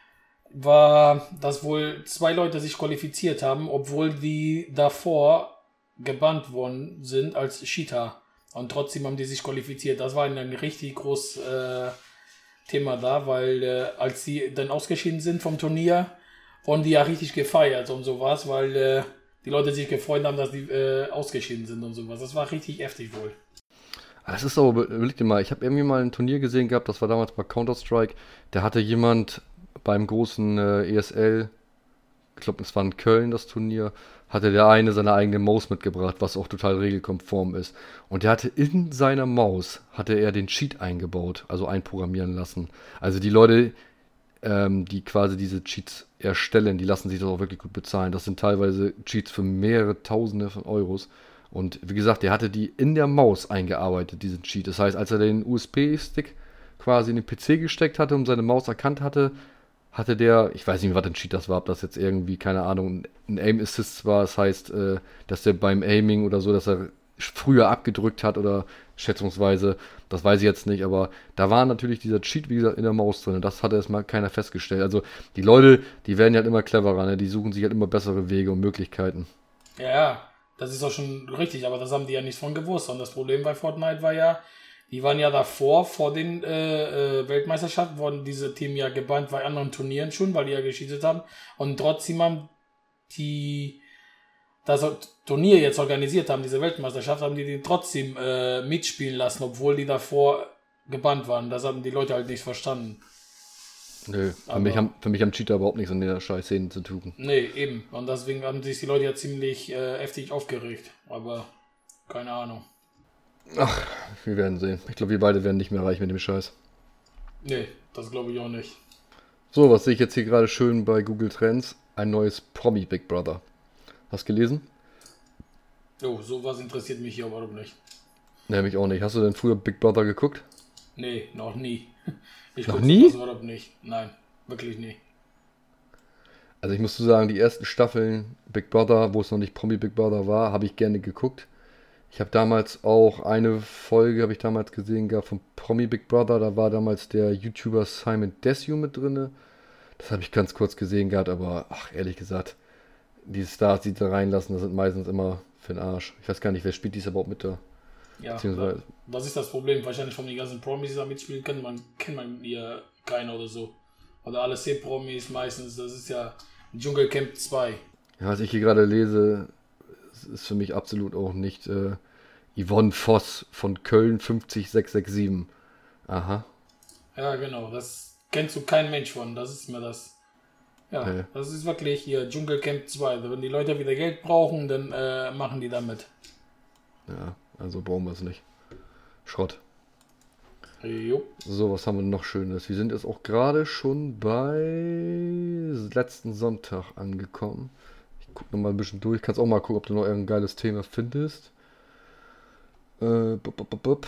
war, dass wohl zwei Leute sich qualifiziert haben, obwohl die davor gebannt worden sind als Cheater. Und trotzdem haben die sich qualifiziert. Das war ein richtig großes äh, Thema da, weil äh, als sie dann ausgeschieden sind vom Turnier, wurden die ja richtig gefeiert und sowas, weil äh, die Leute sich gefreut haben, dass die äh, ausgeschieden sind und sowas. Das war richtig heftig wohl. Das ist aber, überleg dir mal, ich habe irgendwie mal ein Turnier gesehen gehabt, das war damals bei Counter-Strike, da hatte jemand beim großen äh, E S L, ich glaube es war in Köln das Turnier, hatte der eine seine eigene Maus mitgebracht, was auch total regelkonform ist. Und der hatte in seiner Maus, hatte er den Cheat eingebaut, also einprogrammieren lassen. Also die Leute, ähm, die quasi diese Cheats erstellen, die lassen sich das auch wirklich gut bezahlen. Das sind teilweise Cheats für mehrere Tausende von Euros. Und wie gesagt, der hatte die in der Maus eingearbeitet, diesen Cheat. Das heißt, als er den U S B-Stick quasi in den P C gesteckt hatte und seine Maus erkannt hatte, hatte der, ich weiß nicht, was ein Cheat das war, ob das jetzt irgendwie, keine Ahnung, ein Aim Assist war. Das heißt, äh, dass der beim Aiming oder so, dass er früher abgedrückt hat oder schätzungsweise, das weiß ich jetzt nicht, aber da war natürlich dieser Cheat, wie gesagt, in der Maus drin. Das hat erstmal keiner festgestellt. Also die Leute, die werden ja halt immer cleverer, ne? Die suchen sich halt immer bessere Wege und Möglichkeiten. Ja, das ist auch schon richtig, aber das haben die ja nicht von gewusst. Und das Problem bei Fortnite war ja, die waren ja davor, vor den äh, äh, Weltmeisterschaften, wurden diese Team ja gebannt bei anderen Turnieren schon, weil die ja gescheatet haben. Und trotzdem haben die das Turnier jetzt organisiert haben, diese Weltmeisterschaft, haben die den trotzdem äh, mitspielen lassen, obwohl die davor gebannt waren. Das haben die Leute halt nicht verstanden. Nö, für mich, haben, für mich haben Cheater überhaupt nichts in der scheiß Szene zu tun. Nee, eben. Und deswegen haben sich die Leute ja ziemlich äh, heftig aufgeregt. Aber keine Ahnung. Ach, wir werden sehen. Ich glaube, wir beide werden nicht mehr reich mit dem Scheiß. Nee, das glaube ich auch nicht. So, was sehe ich jetzt hier gerade schön bei Google Trends? Ein neues Promi Big Brother. Hast du gelesen? Oh, sowas interessiert mich hier aber nicht. Nee, mich auch nicht. Hast du denn früher Big Brother geguckt? Nee, noch nie. Ich noch nie? sowas überhaupt nicht. Nein, wirklich nie. Also ich muss sagen, die ersten Staffeln Big Brother, wo es noch nicht Promi Big Brother war, habe ich gerne geguckt. Ich habe damals auch eine Folge, habe ich damals gesehen gehabt von Promi Big Brother. Da war damals der YouTuber Simon Desue mit drin. Das habe ich ganz kurz gesehen gehabt, aber ach, ehrlich gesagt, die Stars, die da reinlassen, das sind meistens immer für den Arsch. Ich weiß gar nicht, wer spielt dies überhaupt mit da. Ja, das ist das Problem. Wahrscheinlich von den ganzen Promis, die da mitspielen, kennt man, kennt man hier keiner oder so. Oder alle C-Promis meistens, das ist ja Dschungelcamp zwei. Ja, was ich hier gerade lese, ist für mich absolut auch nicht äh, Yvonne Voss von Köln fünf sechs sechs sieben. Aha. Ja, genau, das kennst du kein Mensch von, das ist mir das. Ja, okay. Das ist wirklich hier Dschungelcamp zwei. Wenn die Leute wieder Geld brauchen, dann äh, machen die damit. Ja, also brauchen wir es nicht. Schrott. Jo. So, was haben wir noch Schönes? Wir sind jetzt auch gerade schon bei letzten Sonntag angekommen. Ich gucke nochmal ein bisschen durch. Kannst auch mal gucken, ob du noch irgendein geiles Thema findest. Äh, bup, bup, bup.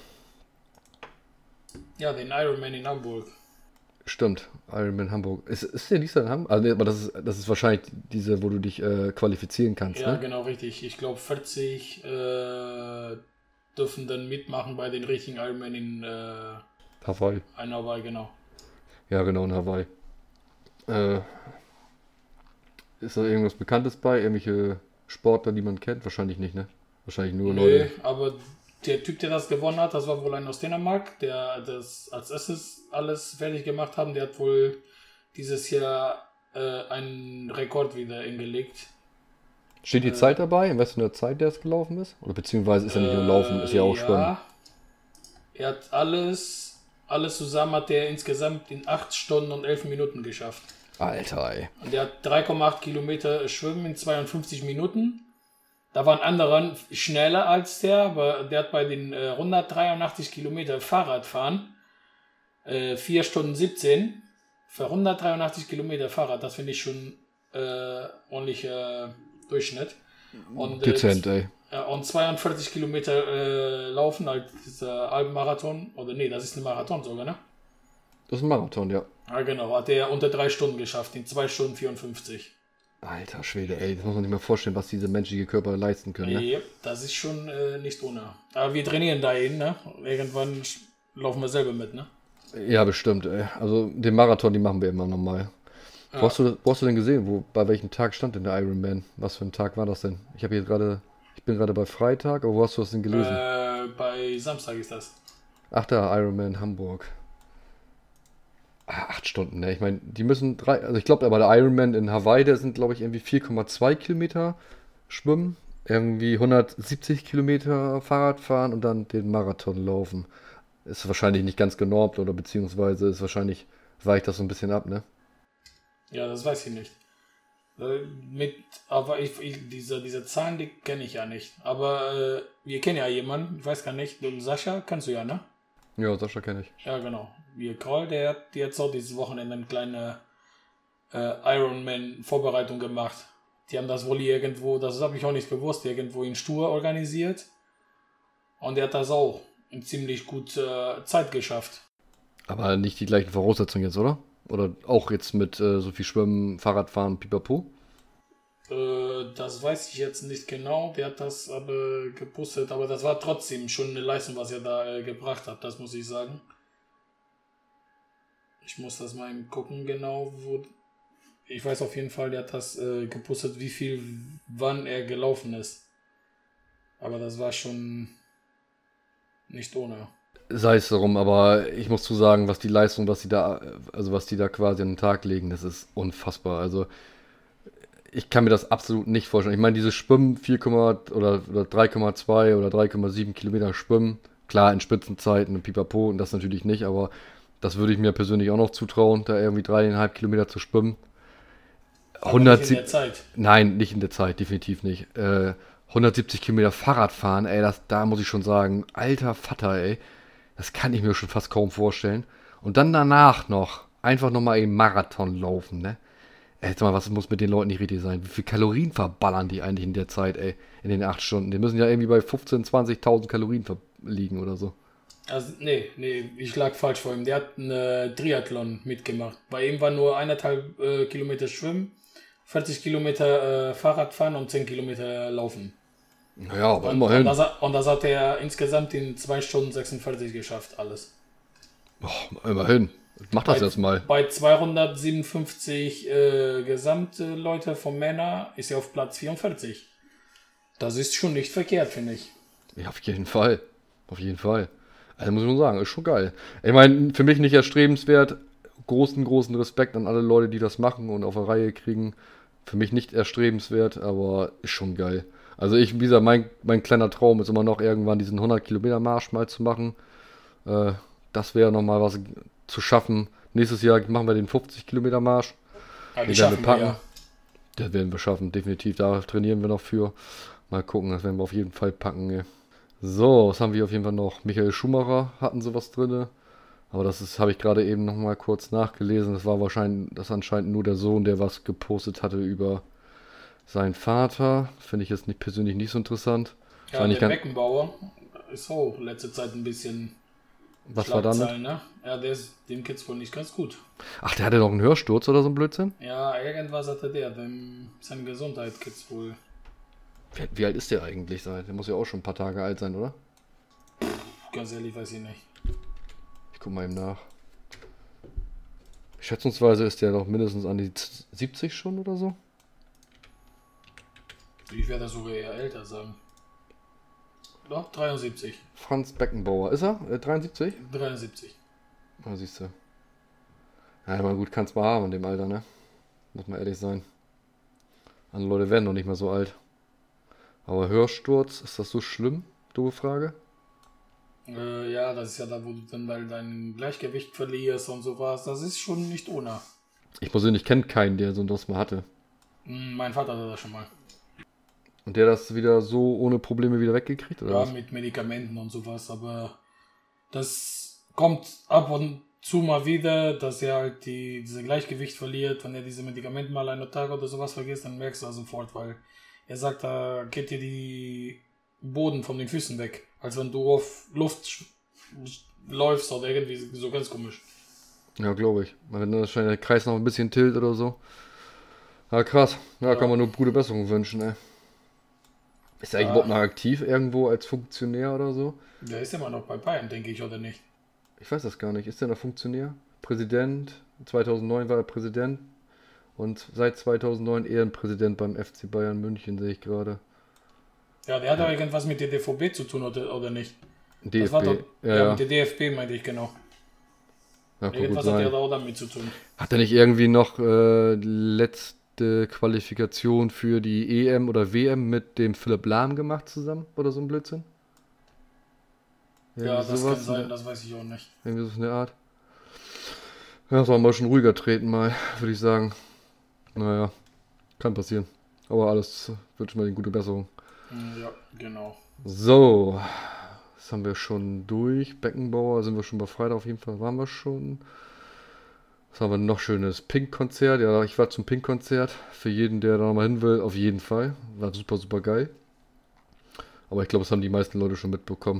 Ja, den Ironman in Hamburg. Stimmt, Ironman Hamburg. Ist, ist der dieser in Hamburg? Also, nee, aber das ist, das ist wahrscheinlich diese, wo du dich äh, qualifizieren kannst, ja, ne? Genau, richtig. Ich glaube, vierzig äh, dürfen dann mitmachen bei den richtigen Ironman in äh, Hawaii. In Hawaii, genau. Ja, genau, in Hawaii. Äh, ist da irgendwas Bekanntes bei? Irgendwelche Sportler, die man kennt? Wahrscheinlich nicht, ne? Wahrscheinlich nur nee, Leute. Aber der Typ, der das gewonnen hat, das war wohl ein aus Dänemark, der das als erstes alles fertig gemacht haben. Der hat wohl dieses Jahr äh, einen Rekord wieder hingelegt. Steht die äh, Zeit dabei? Weißt du in der Zeit, der es gelaufen ist? Oder beziehungsweise ist er nicht nur Laufen, ist ja auch ja, Schwimmen. Er hat alles, alles zusammen hat er insgesamt in acht Stunden und elf Minuten geschafft. Alter, ey. Und der hat drei Komma acht Kilometer Schwimmen in zweiundfünfzig Minuten. Da waren andere schneller als der, aber der hat bei den äh, hundertdreiundachtzig Kilometer Fahrradfahren äh, vier Stunden siebzehn für hundertdreiundachtzig Kilometer Fahrrad, das finde ich schon äh, ordentlicher äh, Durchschnitt. Und, Dezent, äh, ey. Und zweiundvierzig Kilometer äh, laufen, als dieser Alpenmarathon, oder nee, das ist ein Marathon sogar, ne? Das ist ein Marathon, ja. Ja, genau, hat er unter drei Stunden geschafft, in zwei Stunden vierundfünfzig. Alter Schwede, ey, das muss man sich mal vorstellen, was diese menschliche Körper leisten können, ne? Ja, das ist schon äh, nicht ohne. Aber wir trainieren dahin, ne? Irgendwann laufen wir selber mit, ne? Ja, bestimmt, ey. Also den Marathon, die machen wir immer nochmal. Ja. Wo, hast du, wo hast du denn gesehen? Wo, bei welchem Tag stand denn der Ironman? Was für ein Tag war das denn? Ich habe hier gerade, ich bin gerade bei Freitag, aber wo hast du das denn gelesen? Äh, bei Samstag ist das. Ach da, Ironman Hamburg. Ah, acht Stunden, ne? Ich meine, die müssen drei, also ich glaube aber der Ironman in Hawaii, der sind glaube ich irgendwie vier Komma zwei Kilometer schwimmen, irgendwie hundertsiebzig Kilometer Fahrrad fahren und dann den Marathon laufen. Ist wahrscheinlich nicht ganz genormt oder beziehungsweise ist wahrscheinlich, weicht das so ein bisschen ab, ne? Ja, das weiß ich nicht. Äh, mit, aber ich, ich, diese, diese Zahlen, die kenne ich ja nicht. Aber äh, wir kennen ja jemanden, ich weiß gar nicht, du Sascha, kannst du ja, ne? Ja, Sascha kenne ich. Ja, genau. Wir Karl, der hat jetzt auch dieses Wochenende eine kleine äh, Ironman-Vorbereitung gemacht. Die haben das wohl irgendwo, das habe ich auch nicht gewusst, irgendwo in Stur organisiert. Und der hat das auch in ziemlich gut äh, Zeit geschafft. Aber nicht die gleichen Voraussetzungen jetzt, oder? Oder auch jetzt mit äh, so viel Schwimmen, Fahrradfahren, pipapo? Äh, das weiß ich jetzt nicht genau. Der hat das aber gepostet. Aber das war trotzdem schon eine Leistung, was er da äh, gebracht hat. Das muss ich sagen. Ich muss das mal gucken genau, wo... Ich weiß auf jeden Fall, der hat das äh, gepostet, wie viel, wann er gelaufen ist. Aber das war schon nicht ohne. Sei es darum, aber ich muss zu sagen, was die Leistung, was die da, also was die da quasi an den Tag legen, das ist unfassbar. Also ich kann mir das absolut nicht vorstellen. Ich meine, dieses Schwimmen vier, oder, oder drei Komma zwei oder drei Komma sieben Kilometer Schwimmen, klar in Spitzenzeiten und pipapo und das natürlich nicht, aber das würde ich mir persönlich auch noch zutrauen, da irgendwie dreieinhalb Kilometer zu schwimmen. hundert nicht in der Zeit. Nein, nicht in der Zeit, definitiv nicht. Äh, hundertsiebzig Kilometer Fahrrad fahren, ey, das, da muss ich schon sagen, alter Vater, ey, das kann ich mir schon fast kaum vorstellen. Und dann danach noch, einfach nochmal eben Marathon laufen, ne? Ey, jetzt mal, was muss mit den Leuten nicht richtig sein? Wie viel Kalorien verballern die eigentlich in der Zeit, ey, in den acht Stunden? Die müssen ja irgendwie bei fünfzehntausend, zwanzigtausend Kalorien liegen oder so. Also, nee, nee, ich lag falsch vor ihm. Der hat einen Triathlon mitgemacht. Bei ihm war nur eineinhalb äh, Kilometer Schwimmen, vierzig Kilometer äh, Fahrrad fahren und zehn Kilometer laufen. Naja, aber und, immerhin. Und das, und das hat er insgesamt in zwei Stunden sechsundvierzig geschafft, alles. Boah, immerhin. Mach das bei, jetzt mal. Bei zweihundertsiebenundfünfzig äh, Gesamtleute von Männer ist er auf Platz vierundvierzig. Das ist schon nicht verkehrt, finde ich. Ja, auf jeden Fall. Auf jeden Fall. Also muss man sagen, ist schon geil. Ich meine, für mich nicht erstrebenswert. Großen, großen Respekt an alle Leute, die das machen und auf eine Reihe kriegen. Für mich nicht erstrebenswert, aber ist schon geil. Also ich, wie gesagt, mein, mein kleiner Traum ist immer noch irgendwann diesen hundert Kilometer Marsch mal zu machen. Äh, das wäre nochmal was zu schaffen. Nächstes Jahr machen wir den fünfzig Kilometer Marsch. Ja, den werden wir packen. Wir, ja. Das werden wir schaffen, definitiv. Da trainieren wir noch für. Mal gucken, das werden wir auf jeden Fall packen. Ey. So, was haben wir auf jeden Fall noch? Michael Schumacher hatten sowas drin. Aber das habe ich gerade eben noch mal kurz nachgelesen. Das war wahrscheinlich, das anscheinend nur der Sohn, der was gepostet hatte über seinen Vater. Finde ich jetzt nicht persönlich nicht so interessant. Ja, der Beckenbauer ist auch letzte Zeit ein bisschen was war damit? Ne? Ja, der ist, dem geht's wohl nicht ganz gut. Ach, der hatte doch einen Hörsturz oder so ein Blödsinn? Ja, irgendwas hatte der. Dem, seine Gesundheit geht's wohl. Wie, wie alt ist der eigentlich? Der muss ja auch schon ein paar Tage alt sein, oder? Ganz ehrlich, weiß ich nicht. Ich guck mal eben nach. Schätzungsweise ist der doch mindestens an die siebzig schon oder so. Ich werde sogar eher älter sagen. Doch, dreiundsiebzig. Franz Beckenbauer. Ist er? Äh, dreiundsiebzig? dreiundsiebzig. Ah, siehst du. Ja, mal gut, kann's mal haben in dem Alter, ne? Muss man ehrlich sein. Andere Leute werden noch nicht mehr so alt. Aber Hörsturz, ist das so schlimm? Doofe Frage. Äh, ja, das ist ja da, wo du dann halt dein Gleichgewicht verlierst und sowas. Das ist schon nicht ohne. Ich persönlich kenne keinen, der so das mal hatte. Mein Vater hatte das schon mal. Und der das wieder so ohne Probleme wieder weggekriegt, oder? Ja, was? mit Medikamenten und sowas, aber das kommt ab und zu mal wieder, dass er halt die, diese Gleichgewicht verliert. Wenn er diese Medikamente mal einen Tag oder sowas vergisst, dann merkst du das sofort, weil er sagt, da geht dir die Boden von den Füßen weg. Als wenn du auf Luft sch- läufst oder irgendwie so ganz komisch. Ja, glaube ich. Wenn dann wahrscheinlich der Kreis noch ein bisschen tilt oder so. Ja, krass. Ja, Ja. kann man nur gute Besserung wünschen, ey. Ist er eigentlich Ja. überhaupt noch aktiv irgendwo als Funktionär oder so? Der ist immer noch bei Bayern, denke ich, oder nicht? Ich weiß das gar nicht. Ist der noch Funktionär? Präsident? zweitausendneun war er Präsident. Und seit zweitausendneun Ehrenpräsident beim F C Bayern München, sehe ich gerade. Ja, der hat doch irgendwas mit der D V B zu tun, oder, oder nicht? D F B. Das war doch, ja, ja, ja. mit der D F B meinte ich, genau. Ja, kann gut Irgendwas hat sein. ja da auch damit zu tun. Hat er nicht irgendwie noch äh, letzte Qualifikation für die E M oder W M mit dem Philipp Lahm gemacht zusammen? Oder so ein Blödsinn? Ja, Irgendwie das sowas kann in sein, der- das weiß ich auch nicht. Irgendwie so in der Art. Ja, soll mal schon ruhiger treten mal, würde ich sagen. Naja, kann passieren. Aber alles wird schon mal eine gute Besserung. Hm, Ja, genau. So, das haben wir schon durch. Beckenbauer sind wir schon bei Freitag auf jeden Fall, waren wir schon. Was haben wir noch schönes? Pink-Konzert. Ja, ich war zum Pink-Konzert. Für jeden, der da nochmal hin will, auf jeden Fall. War super, super geil. Aber ich glaube, das haben die meisten Leute schon mitbekommen.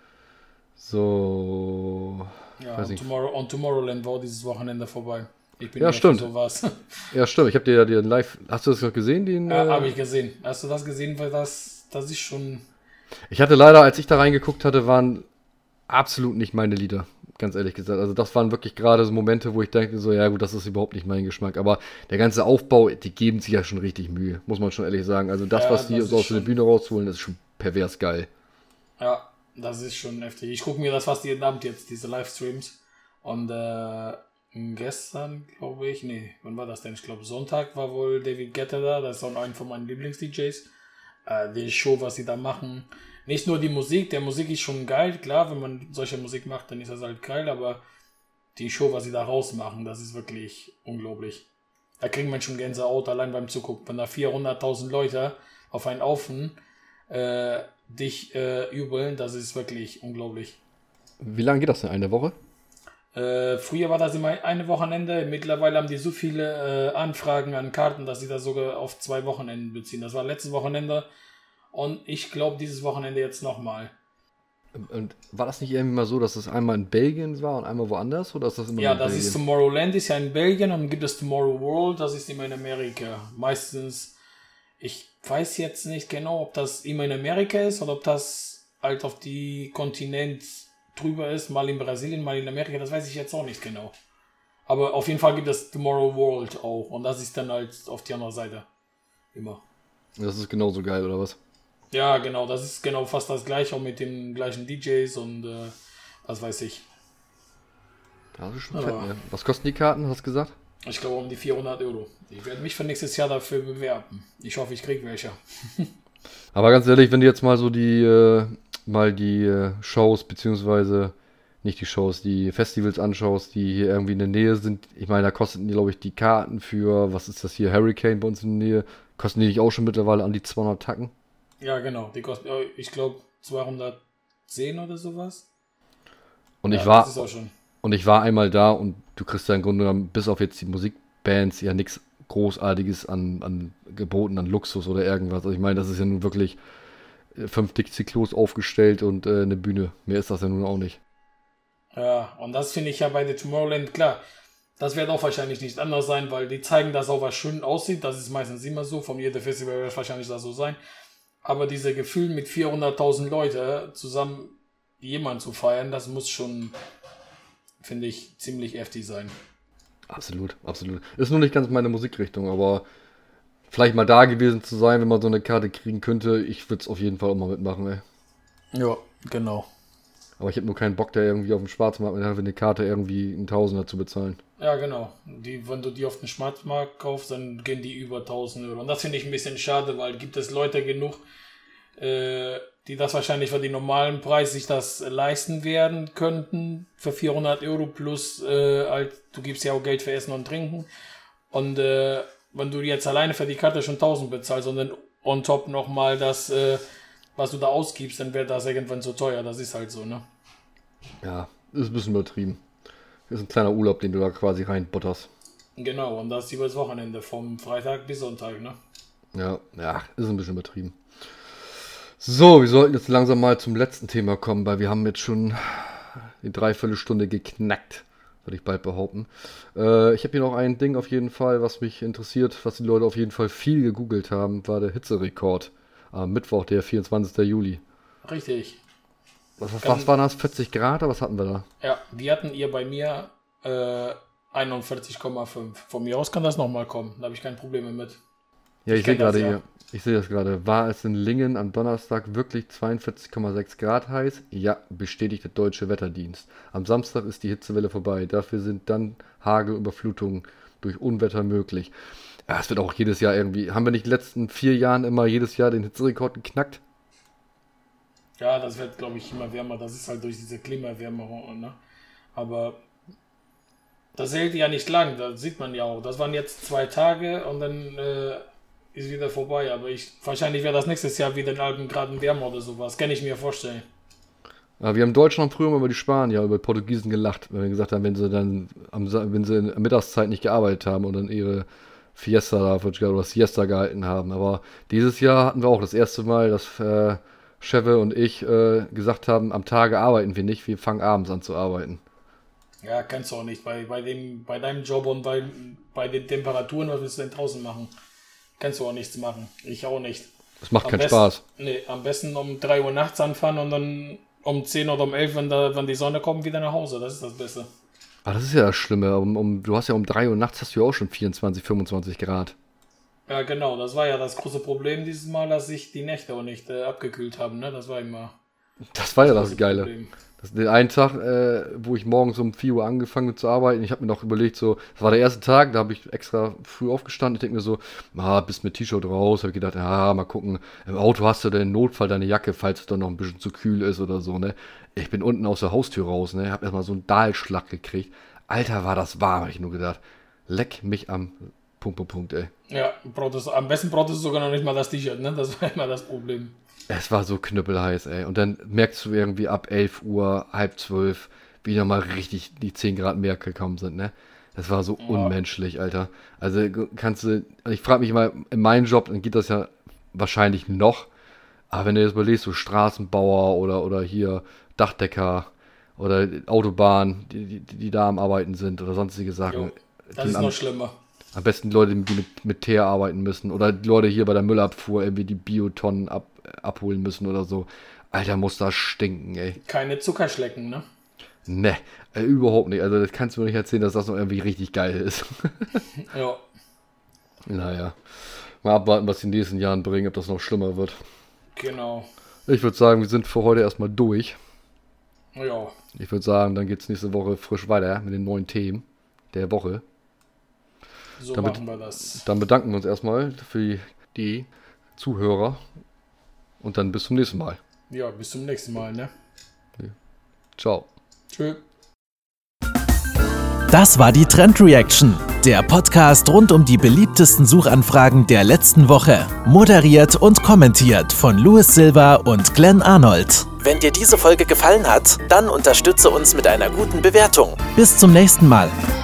So. Ja, Weiß und, nicht. Tomorrow, und Tomorrowland war dieses Wochenende vorbei. Ich bin Ja, immer für stimmt. sowas. Ja, stimmt. Ich habe dir ja den live. Hast du das noch gesehen? Den, Ja, äh, habe ich gesehen. Hast du das gesehen? Weil das, das ist schon. Ich hatte leider, als ich da reingeguckt hatte, waren absolut nicht meine Lieder. Ganz ehrlich gesagt. Also das waren wirklich gerade so Momente, wo ich dachte so, ja gut, das ist überhaupt nicht mein Geschmack. Aber der ganze Aufbau, die geben sich ja schon richtig Mühe. Muss man schon ehrlich sagen. Also das, Ja, was die das so ist aus der schon- Bühne rausholen, das ist schon pervers geil. Ja, das ist schon heftig. Ich gucke mir das fast jeden Abend jetzt, diese Livestreams. Und äh, gestern, glaube ich, nee, wann war das denn? Ich glaube, Sonntag war wohl David Guetta da. Das ist auch einer von meinen Lieblings-D Js. Äh, die Show, was sie da machen. Nicht nur die Musik, der Musik ist schon geil. Klar, wenn man solche Musik macht, dann ist das halt geil. Aber die Show, was sie da rausmachen, das ist wirklich unglaublich. Da kriegt man schon Gänsehaut allein beim Zugucken. Wenn da vierhunderttausend Leute auf einen Haufen äh, dich äh, jubeln, das ist wirklich unglaublich. Wie lange geht das denn? Eine Woche? Äh, früher war das immer eine Wochenende, mittlerweile haben die so viele äh, Anfragen an Karten, dass sie das sogar auf zwei Wochenenden beziehen. Das war letztes Wochenende und ich glaube dieses Wochenende jetzt nochmal. Und war das nicht irgendwie mal so, dass das einmal in Belgien war und einmal woanders? Oder ist das immer Ja, nur in das Belgien? ist Tomorrowland, ist ja in Belgien und dann gibt es Tomorrow World, das ist immer in Amerika. Meistens, ich weiß jetzt nicht genau, ob das immer in Amerika ist oder ob das halt auf die Kontinent drüber ist, mal in Brasilien, mal in Amerika, das weiß ich jetzt auch nicht genau. Aber auf jeden Fall gibt es Tomorrow World auch und das ist dann halt auf die andere Seite. Immer. Das ist genauso geil, oder was? Ja, genau, das ist genau fast das gleiche, auch mit den gleichen D Js und äh, was weiß ich. Das ist schon Ja. fett, ne? Was kosten die Karten, hast du gesagt? Ich glaube um die vierhundert Euro. Ich werde mich für nächstes Jahr dafür bewerben. Ich hoffe, ich kriege welche. Aber ganz ehrlich, wenn du jetzt mal so die, äh, mal die äh, Shows, beziehungsweise nicht die Shows, die Festivals anschaust, die hier irgendwie in der Nähe sind, ich meine, da kosten die, glaube ich, die Karten für, was ist das hier, Hurricane bei uns in der Nähe, kosten die nicht auch schon mittlerweile an die zweihundert Tacken? Ja, genau. Die kosten, äh, ich glaube, zweihundertzehn oder sowas. Und Ja, ich war, Das ist auch schon. und ich war einmal da und du kriegst ja im Grunde genommen, bis auf jetzt die Musikbands, ja nichts Großartiges an, an geboten, an Luxus oder irgendwas. Also ich meine, das ist ja nun wirklich äh, fünf Dixie-Klos aufgestellt und äh, eine Bühne. Mehr ist das ja nun auch nicht. Ja, und das finde ich ja bei der Tomorrowland klar. Das wird auch wahrscheinlich nicht anders sein, weil die zeigen, dass auch was schön aussieht. Das ist meistens immer so. Von jedem Festival wird es wahrscheinlich das so sein. Aber diese Gefühl mit vierhunderttausend Leute zusammen jemanden zu feiern, das muss schon, finde ich, ziemlich heftig sein. Absolut, absolut. Ist nur nicht ganz meine Musikrichtung, aber vielleicht mal da gewesen zu sein, wenn man so eine Karte kriegen könnte, ich würde es auf jeden Fall auch mal mitmachen, ey. Ja, genau. Aber ich habe nur keinen Bock, da irgendwie auf dem Schwarzmarkt mit eine Karte irgendwie einen Tausender zu bezahlen. Ja, genau. Die, wenn du die auf dem Schwarzmarkt kaufst, dann gehen die über tausend Euro. Und das finde ich ein bisschen schade, weil gibt es Leute genug, äh, die das wahrscheinlich für den normalen Preis sich das leisten werden könnten. Für vierhundert Euro plus, äh, halt, du gibst ja auch Geld für Essen und Trinken. Und äh, wenn du jetzt alleine für die Karte schon tausend bezahlst und dann on top nochmal das, äh, was du da ausgibst, dann wird das irgendwann zu teuer. Das ist halt so, ne? Ja, ist ein bisschen übertrieben. Ist ein kleiner Urlaub, den du da quasi reinbutterst. Genau, und das übers Wochenende, vom Freitag bis Sonntag, ne? Ja, ja, ist ein bisschen übertrieben. So, wir sollten jetzt langsam mal zum letzten Thema kommen, weil wir haben jetzt schon die Dreiviertelstunde geknackt, würde ich bald behaupten. Äh, ich habe hier noch ein Ding auf jeden Fall, was mich interessiert, was die Leute auf jeden Fall viel gegoogelt haben, war der Hitzerekord am Mittwoch, der vierundzwanzigsten Juli. Richtig. Was, was, was waren das? vierzig Grad oder was hatten wir da? Ja, die hatten ihr bei mir äh, einundvierzig Komma fünf. Von mir aus kann das nochmal kommen, da habe ich kein Problem mit. Ja, ich, ich sehe gerade ja. hier, ich sehe das gerade. War es in Lingen am Donnerstag wirklich zweiundvierzig Komma sechs Grad heiß? Ja, bestätigt der Deutsche Wetterdienst. Am Samstag ist die Hitzewelle vorbei. Dafür sind dann Hagelüberflutungen durch Unwetter möglich. Ja, es wird auch jedes Jahr irgendwie. Haben wir nicht in den letzten vier Jahren immer jedes Jahr den Hitzerekord geknackt? Ja, das wird, glaube ich, immer wärmer. Das ist halt durch diese Klimawärme, ne? Aber das hält ja nicht lang, das sieht man ja auch. Das waren jetzt zwei Tage und dann äh, ist wieder vorbei. Aber ich wahrscheinlich wäre das nächstes Jahr wieder in Alpen Graden wärmer oder sowas. Kann ich mir vorstellen. Ja, wir haben in Deutschland früher mal über die Spanier, über die Portugiesen gelacht, wenn wir gesagt haben, wenn sie dann am, wenn sie in der Mittagszeit nicht gearbeitet haben und dann ihre Fiesta da oder Siesta gehalten haben. Aber dieses Jahr hatten wir auch das erste Mal, dass äh, Cheve und ich äh, gesagt haben, am Tage arbeiten wir nicht, wir fangen abends an zu arbeiten. Ja, kannst du auch nicht. Bei, bei, dem, bei deinem Job und bei, bei den Temperaturen, was willst du denn draußen machen? Kannst du auch nichts machen. Ich auch nicht. Das macht am keinen besten, Spaß. Nee, am besten um drei Uhr nachts anfahren und dann um zehn oder um elf, wenn, da, wenn die Sonne kommt, wieder nach Hause. Das ist das Beste. Ah, das ist ja das Schlimme. Um, um, du hast ja um drei Uhr nachts hast du ja auch schon vierundzwanzig, fünfundzwanzig Grad. Ja, genau. Das war ja das große Problem dieses Mal, dass sich die Nächte auch nicht äh, abgekühlt haben. Ne? Das war immer... Das war ja das, das Geile. Problem. Das, den einen Tag, äh, wo ich morgens um vier Uhr angefangen habe zu arbeiten, ich habe mir noch überlegt, so, das war der erste Tag, da habe ich extra früh aufgestanden, ich denke mir so, ah, bist mit T-Shirt raus, habe ich gedacht, ja, mal gucken, im Auto hast du den Notfall deine Jacke, falls es dann noch ein bisschen zu kühl ist oder so, ne. Ich bin unten aus der Haustür raus, ne, habe erstmal so einen Dahlschlag gekriegt. Alter, war das warm, habe ich nur gedacht. Leck mich am Punkt, Punkt, Punkt, ey. Ja, brauchtest, am besten brauchtest du sogar noch nicht mal das T-Shirt, ne? Das war immer das Problem. Es war so knüppelheiß, ey. Und dann merkst du irgendwie ab elf Uhr, halb zwölf, wie nochmal richtig die zehn Grad mehr gekommen sind, ne? Das war so ja. unmenschlich, Alter. Also kannst du, ich frage mich immer, in meinem Job, dann geht das ja wahrscheinlich noch. Aber wenn du jetzt überlegst, so Straßenbauer oder, oder hier Dachdecker oder Autobahn, die, die, die da am Arbeiten sind oder sonstige Sachen. Jo, das ist am, noch schlimmer. Am besten Leute, die mit, mit Teer arbeiten müssen. Oder Leute hier bei der Müllabfuhr irgendwie die Biotonnen ab, abholen müssen oder so. Alter, muss das stinken, ey. Keine Zuckerschlecken, ne? Ne, äh, überhaupt nicht. Also das kannst du mir nicht erzählen, dass das noch irgendwie richtig geil ist. Ja. Naja. Mal abwarten, was die nächsten Jahren bringen, ob das noch schlimmer wird. Genau. Ich würde sagen, wir sind für heute erstmal durch. Ja. Ich würde sagen, dann geht es nächste Woche frisch weiter mit den neuen Themen der Woche. So dann machen wir das. Dann bedanken wir uns erstmal für die, die Zuhörer und dann bis zum nächsten Mal. Ja, bis zum nächsten Mal, ne? Ja. Ciao. Tschö. Das war die Trend Reaction, der Podcast rund um die beliebtesten Suchanfragen der letzten Woche. Moderiert und kommentiert von Louis Silva und Glenn Arnold. Wenn dir diese Folge gefallen hat, dann unterstütze uns mit einer guten Bewertung. Bis zum nächsten Mal.